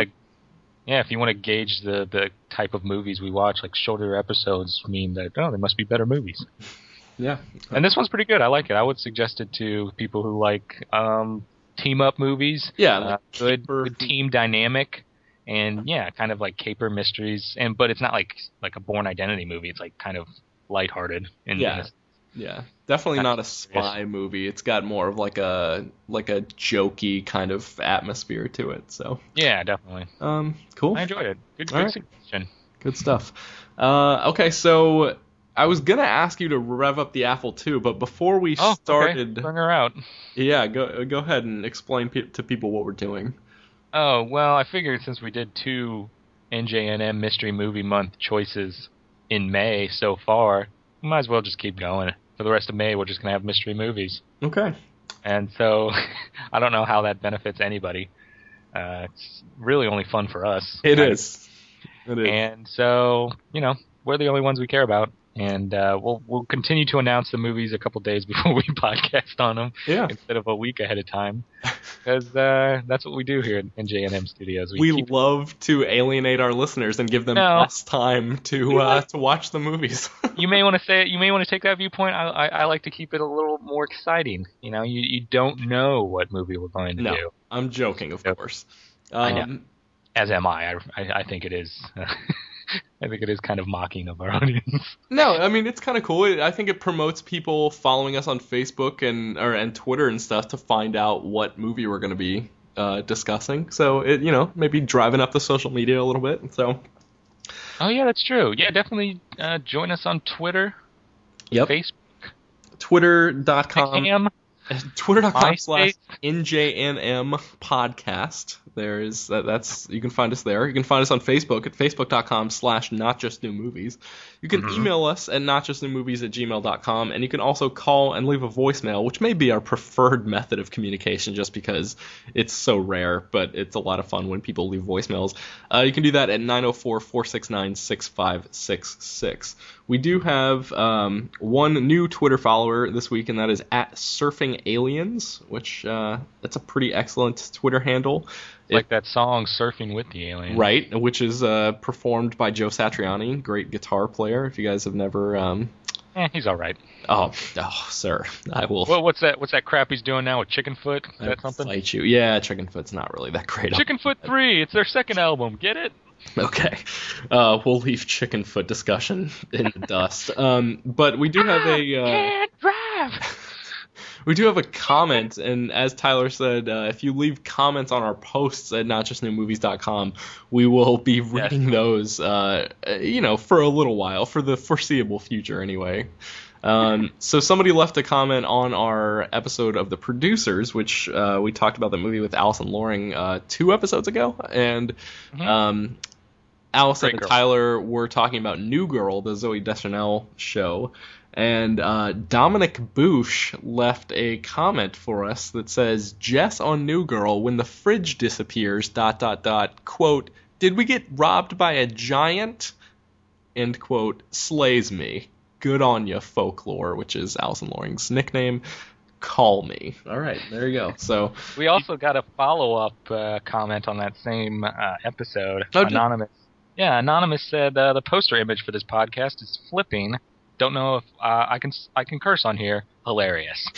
if you want to gauge the type of movies we watch, like shorter episodes mean that, they must be better movies. Yeah. And this one's pretty good. I like it. I would suggest it to people who like team-up movies. Yeah. Like good team dynamic. And, kind of like caper mysteries. But it's not like a Bourne Identity movie. It's like kind of lighthearted. Yeah, definitely not a spy movie. It's got more of like a jokey kind of atmosphere to it. So yeah, definitely. Cool. I enjoyed it. Good suggestion. Good stuff. Okay, so I was gonna ask you to rev up the Apple II, but before we started, bring her out. Yeah, go ahead and explain to people what we're doing. Oh well, I figured since we did 2 NJNM Mystery Movie Month choices in May so far, we might as well just keep going. For the rest of May, we're just going to have mystery movies. Okay. And so, I don't know how that benefits anybody. It's really only fun for us. It is. And so, we're the only ones we care about. And we'll continue to announce the movies a couple days before we podcast on them instead of a week ahead of time. Because that's what we do here at NJNM Studios. We love to alienate our listeners and give them less time to watch the movies. You may want to say it. You may want to take that viewpoint. I like to keep it a little more exciting. You don't know what movie we're going to do. I'm joking, of course. I know. As am I. I think it is. I think it is kind of mocking of our audience. No, I mean, it's kind of cool. I think it promotes people following us on Facebook and Twitter and stuff to find out what movie we're going to be discussing. So, maybe driving up the social media a little bit. So. Oh, yeah, that's true. Yeah, definitely join us on Twitter. Yep. Facebook. Twitter.com. Twitter.com/NJNM podcast. You can find us there. You can find us on Facebook at facebook.com/notjustnewmovies. You can email us at notjustnewmovies@gmail.com, and you can also call and leave a voicemail, which may be our preferred method of communication just because it's so rare, but it's a lot of fun when people leave voicemails. You can do that at 904-469-6566. We do have one new Twitter follower this week, and that is at Surfing Aliens, which that's a pretty excellent Twitter handle. Like that song Surfing with the Aliens. Right, which is performed by Joe Satriani, great guitar player. If you guys have never He's all right. Oh, sir, I will. Well, what's that crap he's doing now with Chickenfoot? Is that something? Fight you. Yeah, Chickenfoot's not really that great. Chickenfoot 3. It's their second album. Get it? Okay. We'll leave Chickenfoot discussion in the dust. But we do have can't drive. We do have a comment, and as Tyler said, if you leave comments on our posts at notjustnewmovies.com, we will be reading those, for a little while, for the foreseeable future anyway. So somebody left a comment on our episode of The Producers, which we talked about the movie with Allison Loring 2 episodes ago, and Allison and Tyler were talking about New Girl, the Zooey Deschanel show. And Dominic Boosh left a comment for us that says, Jess on New Girl, when the fridge disappears, ... quote, did we get robbed by a giant? End quote, slays me. Good on ya, Folklore, which is Allison Loring's nickname. Call me. All right, there you go. So we also got a follow-up comment on that same episode. Anonymous. Yeah, Anonymous said the poster image for this podcast is flipping. Don't know if I can curse on here. Hilarious.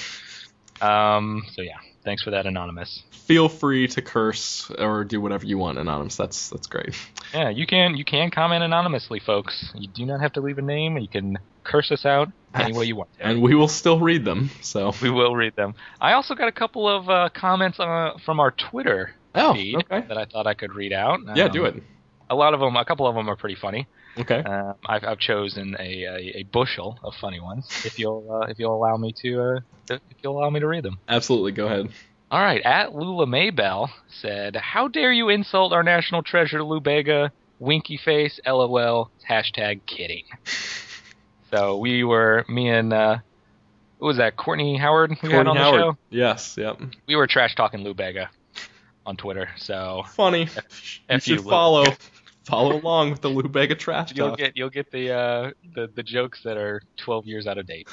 So yeah, thanks for that, Anonymous. Feel free to curse or do whatever you want, Anonymous. That's great. Yeah, you can comment anonymously, folks. You do not have to leave a name. You can curse us out any way you want to. And we will still read them. So we will read them. I also got a couple of comments from our Twitter feed that I thought I could read out. Yeah, do it. A couple of them are pretty funny. Okay. I've chosen a bushel of funny ones. If you'll allow me to read them. Absolutely, go ahead. All right. At Lula Maybell said, "How dare you insult our national treasure, Lou Bega? Winky face. LOL. #kidding." So me and who was that? Courtney Howard. We had on the show. Yes. Yep. We were trash talking Lou Bega on Twitter. So funny. You should follow along with the Lou Bega trash talk. You'll get the jokes that are 12 years out of date.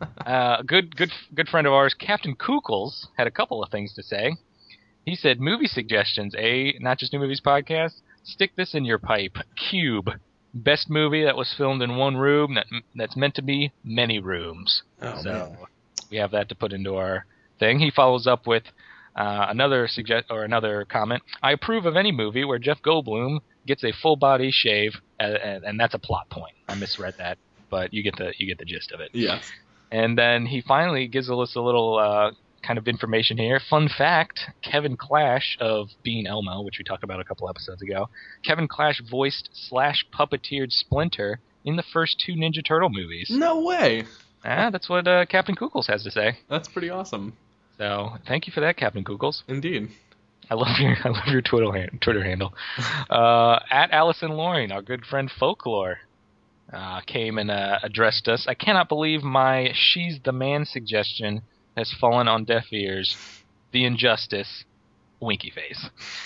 Good friend of ours, Captain Kukels, had a couple of things to say. He said, movie suggestions, Not Just New Movies podcast. Stick this in your pipe. Cube. Best movie that was filmed in one room that's meant to be many rooms. Man. We have that to put into our thing. He follows up with another comment. I approve of any movie where Jeff Goldblum gets a full body shave, and that's a plot point. I misread that, but you get the gist of it. Yes. And then he finally gives us a little kind of information here. Fun fact: Kevin Clash of Being Elmo, which we talked about a couple episodes ago. Kevin Clash voiced / puppeteered Splinter in the first 2 Ninja Turtle movies. No way. That's what Captain Kukels has to say. That's pretty awesome. So thank you for that, Captain Kukels. Indeed. I love your Twitter handle. At Allison Loring, our good friend Folklore, came and addressed us. I cannot believe my "she's the man" suggestion has fallen on deaf ears. The injustice, winky face.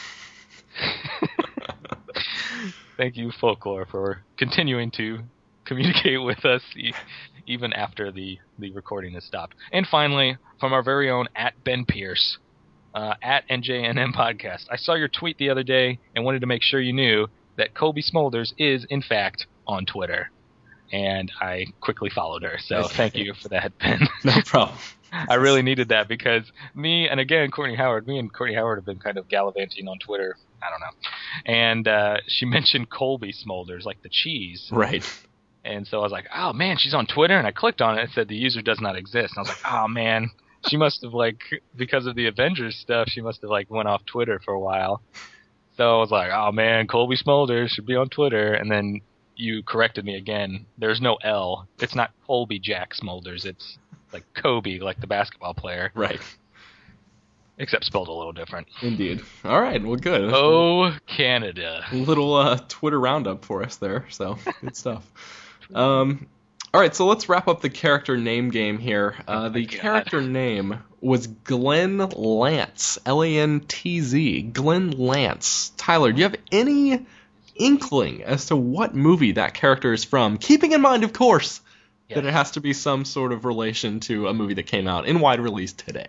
Thank you, Folklore, for continuing to communicate with us even after the recording has stopped. And finally, from our very own at Ben Pierce. At NJNM Podcast. I saw your tweet the other day and wanted to make sure you knew that Colby Smulders is, in fact, on Twitter. And I quickly followed her. So thank you for that, Ben. No problem. I really needed that because me and Courtney Howard have been kind of gallivanting on Twitter. I don't know. And she mentioned Colby Smulders, like the cheese. Right. And so I was like, oh, man, she's on Twitter. And I clicked on it. It said the user does not exist. And I was like, oh, man. She must have, because of the Avengers stuff, she must have, went off Twitter for a while. So I was like, oh, man, Colby Smulders should be on Twitter. And then you corrected me again. There's no L. It's not Colby Jack Smulders. It's like Kobe, like the basketball player. Right. Except spelled a little different. Indeed. All right, well, good. Oh, Canada. A little Twitter roundup for us there, so good stuff. All right, so let's wrap up the character name game here. The character name was Glenn Lantz, Lantz, Glenn Lantz. Tyler, do you have any inkling as to what movie that character is from? Keeping in mind, of course, that it has to be some sort of relation to a movie that came out in wide release today.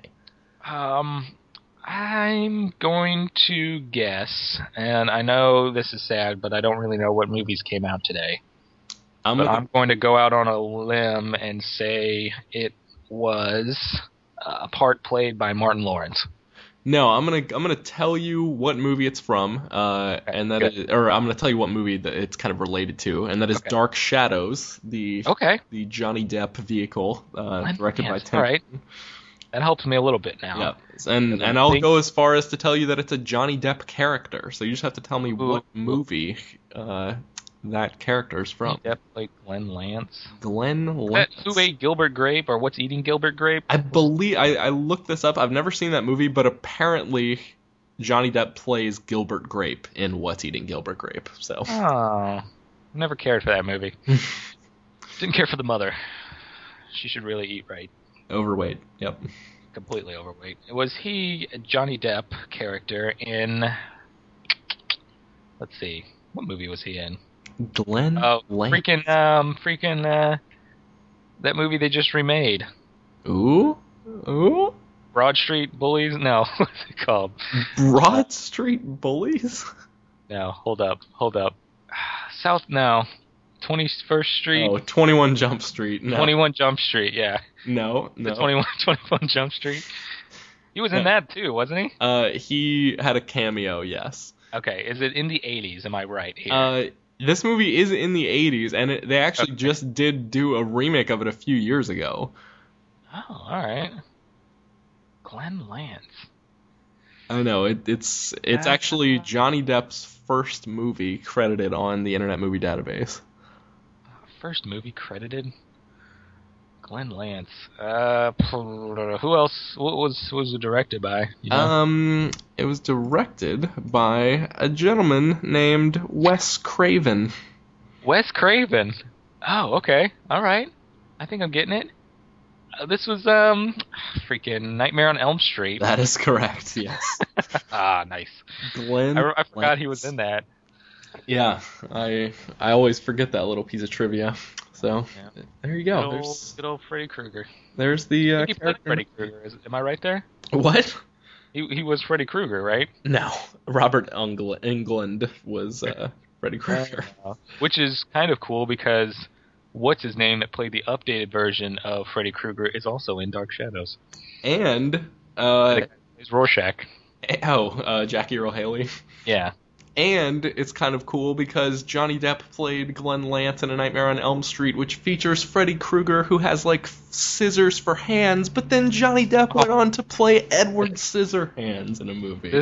I'm going to guess, and I know this is sad, but I don't really know what movies came out today. I'm going to go out on a limb and say it was a part played by Martin Lawrence. No, I'm gonna tell you what movie it's from, and that I'm gonna tell you what movie that it's kind of related to, and that is Dark Shadows, the Johnny Depp vehicle, directed by Tim. All right. That helps me a little bit now. Yeah, and I'll go as far as to tell you that it's a Johnny Depp character. So you just have to tell me what movie that character is from. Johnny Depp played Glenn Lance. Glenn Lance. Who ate Gilbert Grape, or What's Eating Gilbert Grape? I believe I looked this up. I've never seen that movie, but apparently Johnny Depp plays Gilbert Grape in What's Eating Gilbert Grape. So. Oh, never cared for that movie. Didn't care for the mother. She should really eat right. Overweight. Yep. Completely overweight. Was he a Johnny Depp character in... Let's see. What movie was he in? Glenn Lance. That movie they just remade. Ooh? Broad Street Bullies? No. What's it called? Broad Street Bullies? No. Hold up. South... No. 21st Street? Oh, 21 Jump Street. No. 21 Jump Street, yeah. No. The 21 Jump Street? He was in that too, wasn't he? He had a cameo, yes. Okay, is it in the 80s? Am I right here? This movie is in the 80s, and they actually just did do a remake of it a few years ago. Oh, all right. Glenn Lance. I know, it's actually Johnny Depp's first movie credited on the Internet Movie Database. First movie credited? Glenn Lance. Who else? What was it directed by? You know? It was directed by a gentleman named Wes Craven. Wes Craven. Oh, okay. All right. I think I'm getting it. This was freaking Nightmare on Elm Street. That is correct. Yes. Ah, nice. Glenn. I forgot he was in that. Yeah, I always forget that little piece of trivia. So there you go. Good old Freddy Krueger. There's the I think he played Freddy Krueger. Am I right there? What? He was Freddy Krueger, right? No, Robert Englund was Freddy Krueger. Which is kind of cool because what's his name that played the updated version of Freddy Krueger is also in Dark Shadows. And is Rorschach. Jackie Earle Haley. Yeah. And it's kind of cool because Johnny Depp played Glenn Lance in A Nightmare on Elm Street, which features Freddy Krueger, who has, like, scissors for hands, but then Johnny Depp went on to play Edward Scissorhands in a movie.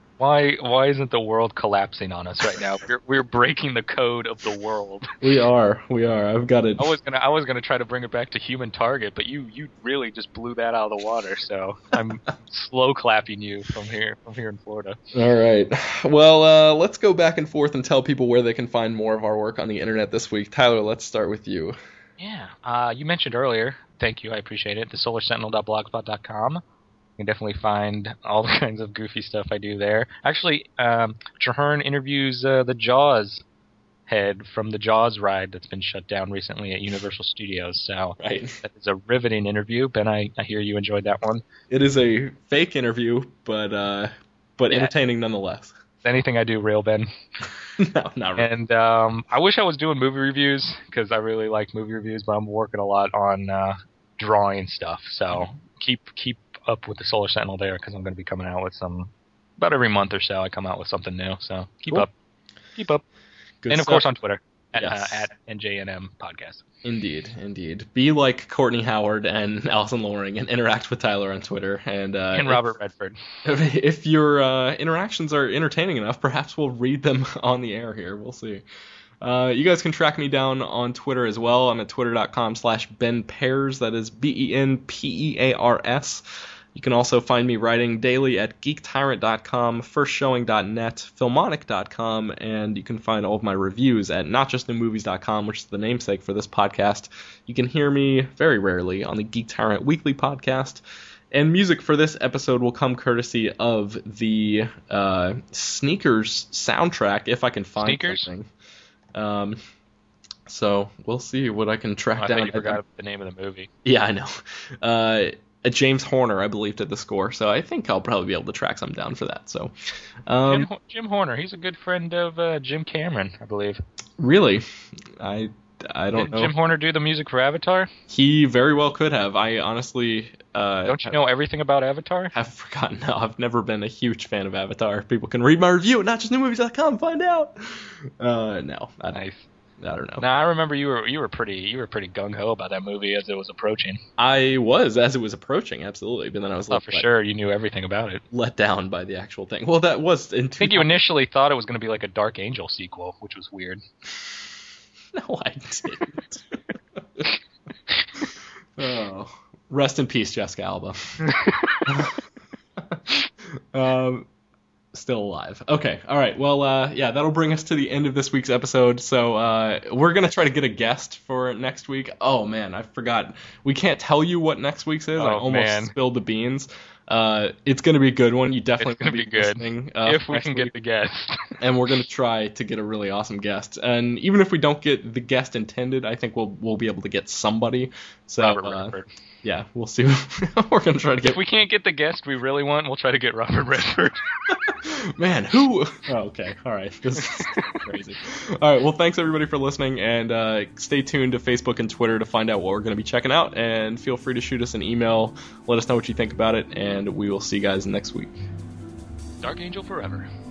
Why isn't the world collapsing on us right now? We're breaking the code of the world. We are. I've got it. I was gonna try to bring it back to Human Target, but you really just blew that out of the water. So I'm slow clapping you from here in Florida. All right. Well, let's go back and forth and tell people where they can find more of our work on the internet this week. Tyler, let's start with you. Yeah. You mentioned earlier. Thank you. I appreciate it. The SolarSentinel.blogspot.com. You can definitely find all the kinds of goofy stuff I do there. Actually, Traherne interviews the Jaws head from the Jaws ride that's been shut down recently at Universal Studios. So right. That is a riveting interview. Ben, I hear you enjoyed that one. It is a fake interview, but entertaining nonetheless. Is anything I do real, Ben? No, not really. And I wish I was doing movie reviews because I really like movie reviews, but I'm working a lot on drawing stuff. So keep up with the Solar Sentinel there because I'm going to be coming out with some about every month or so. I come out with something new, so keep up. Good and of course on Twitter at NJNM Podcast. Indeed. Be like Courtney Howard and Alison Loring and interact with Tyler on Twitter and Robert Redford. If your interactions are entertaining enough, perhaps we'll read them on the air here. We'll see. You guys can track me down on Twitter as well. I'm at twitter.com/BenPears. That is BenPears. You can also find me writing daily at geektyrant.com, firstshowing.net, filmonic.com, and you can find all of my reviews at notjustnewmovies.com, which is the namesake for this podcast. You can hear me very rarely on the Geek Tyrant Weekly podcast. And music for this episode will come courtesy of the Sneakers soundtrack, if I can find something. So we'll see what I can track down. I think you forgot the name of the movie. Yeah, I know. James Horner, I believe, did the score, so I think I'll probably be able to track some down for that. So, Jim Horner, he's a good friend of Jim Cameron, I believe. Really? I I don't know. Did Jim Horner do the music for Avatar? He very well could have. I honestly... don't you know everything about Avatar? I've forgotten now. I've never been a huge fan of Avatar. People can read my review at notjustnewmovies.com and find out. No. Nice. I don't know. Now I remember you were pretty gung ho about that movie as it was approaching. I was as it was approaching, absolutely. But then I was for sure you knew everything about it. Let down by the actual thing. Well, that was I think you initially thought it was going to be like a Dark Angel sequel, which was weird. No, I didn't. Oh, rest in peace, Jessica Alba. Still alive. Okay, all right. Well, yeah, that'll bring us to the end of this week's episode. So we're going to try to get a guest for next week. Oh, man, I forgot. We can't tell you what next week's is. I almost spilled the beans. It's going to be a good one. You definitely going to be good if we can get the guest. And we're going to try to get a really awesome guest. And even if we don't get the guest intended, I think we'll be able to get somebody. So Robert Redford. Yeah, we'll see. We're going to try to get... If we can't get the guest we really want, we'll try to get Robert Redford. Man, who... Oh, okay, all right. This is crazy. All right, well, thanks everybody for listening, and stay tuned to Facebook and Twitter to find out what we're going to be checking out, and feel free to shoot us an email. Let us know what you think about it, and we will see you guys next week. Dark Angel forever.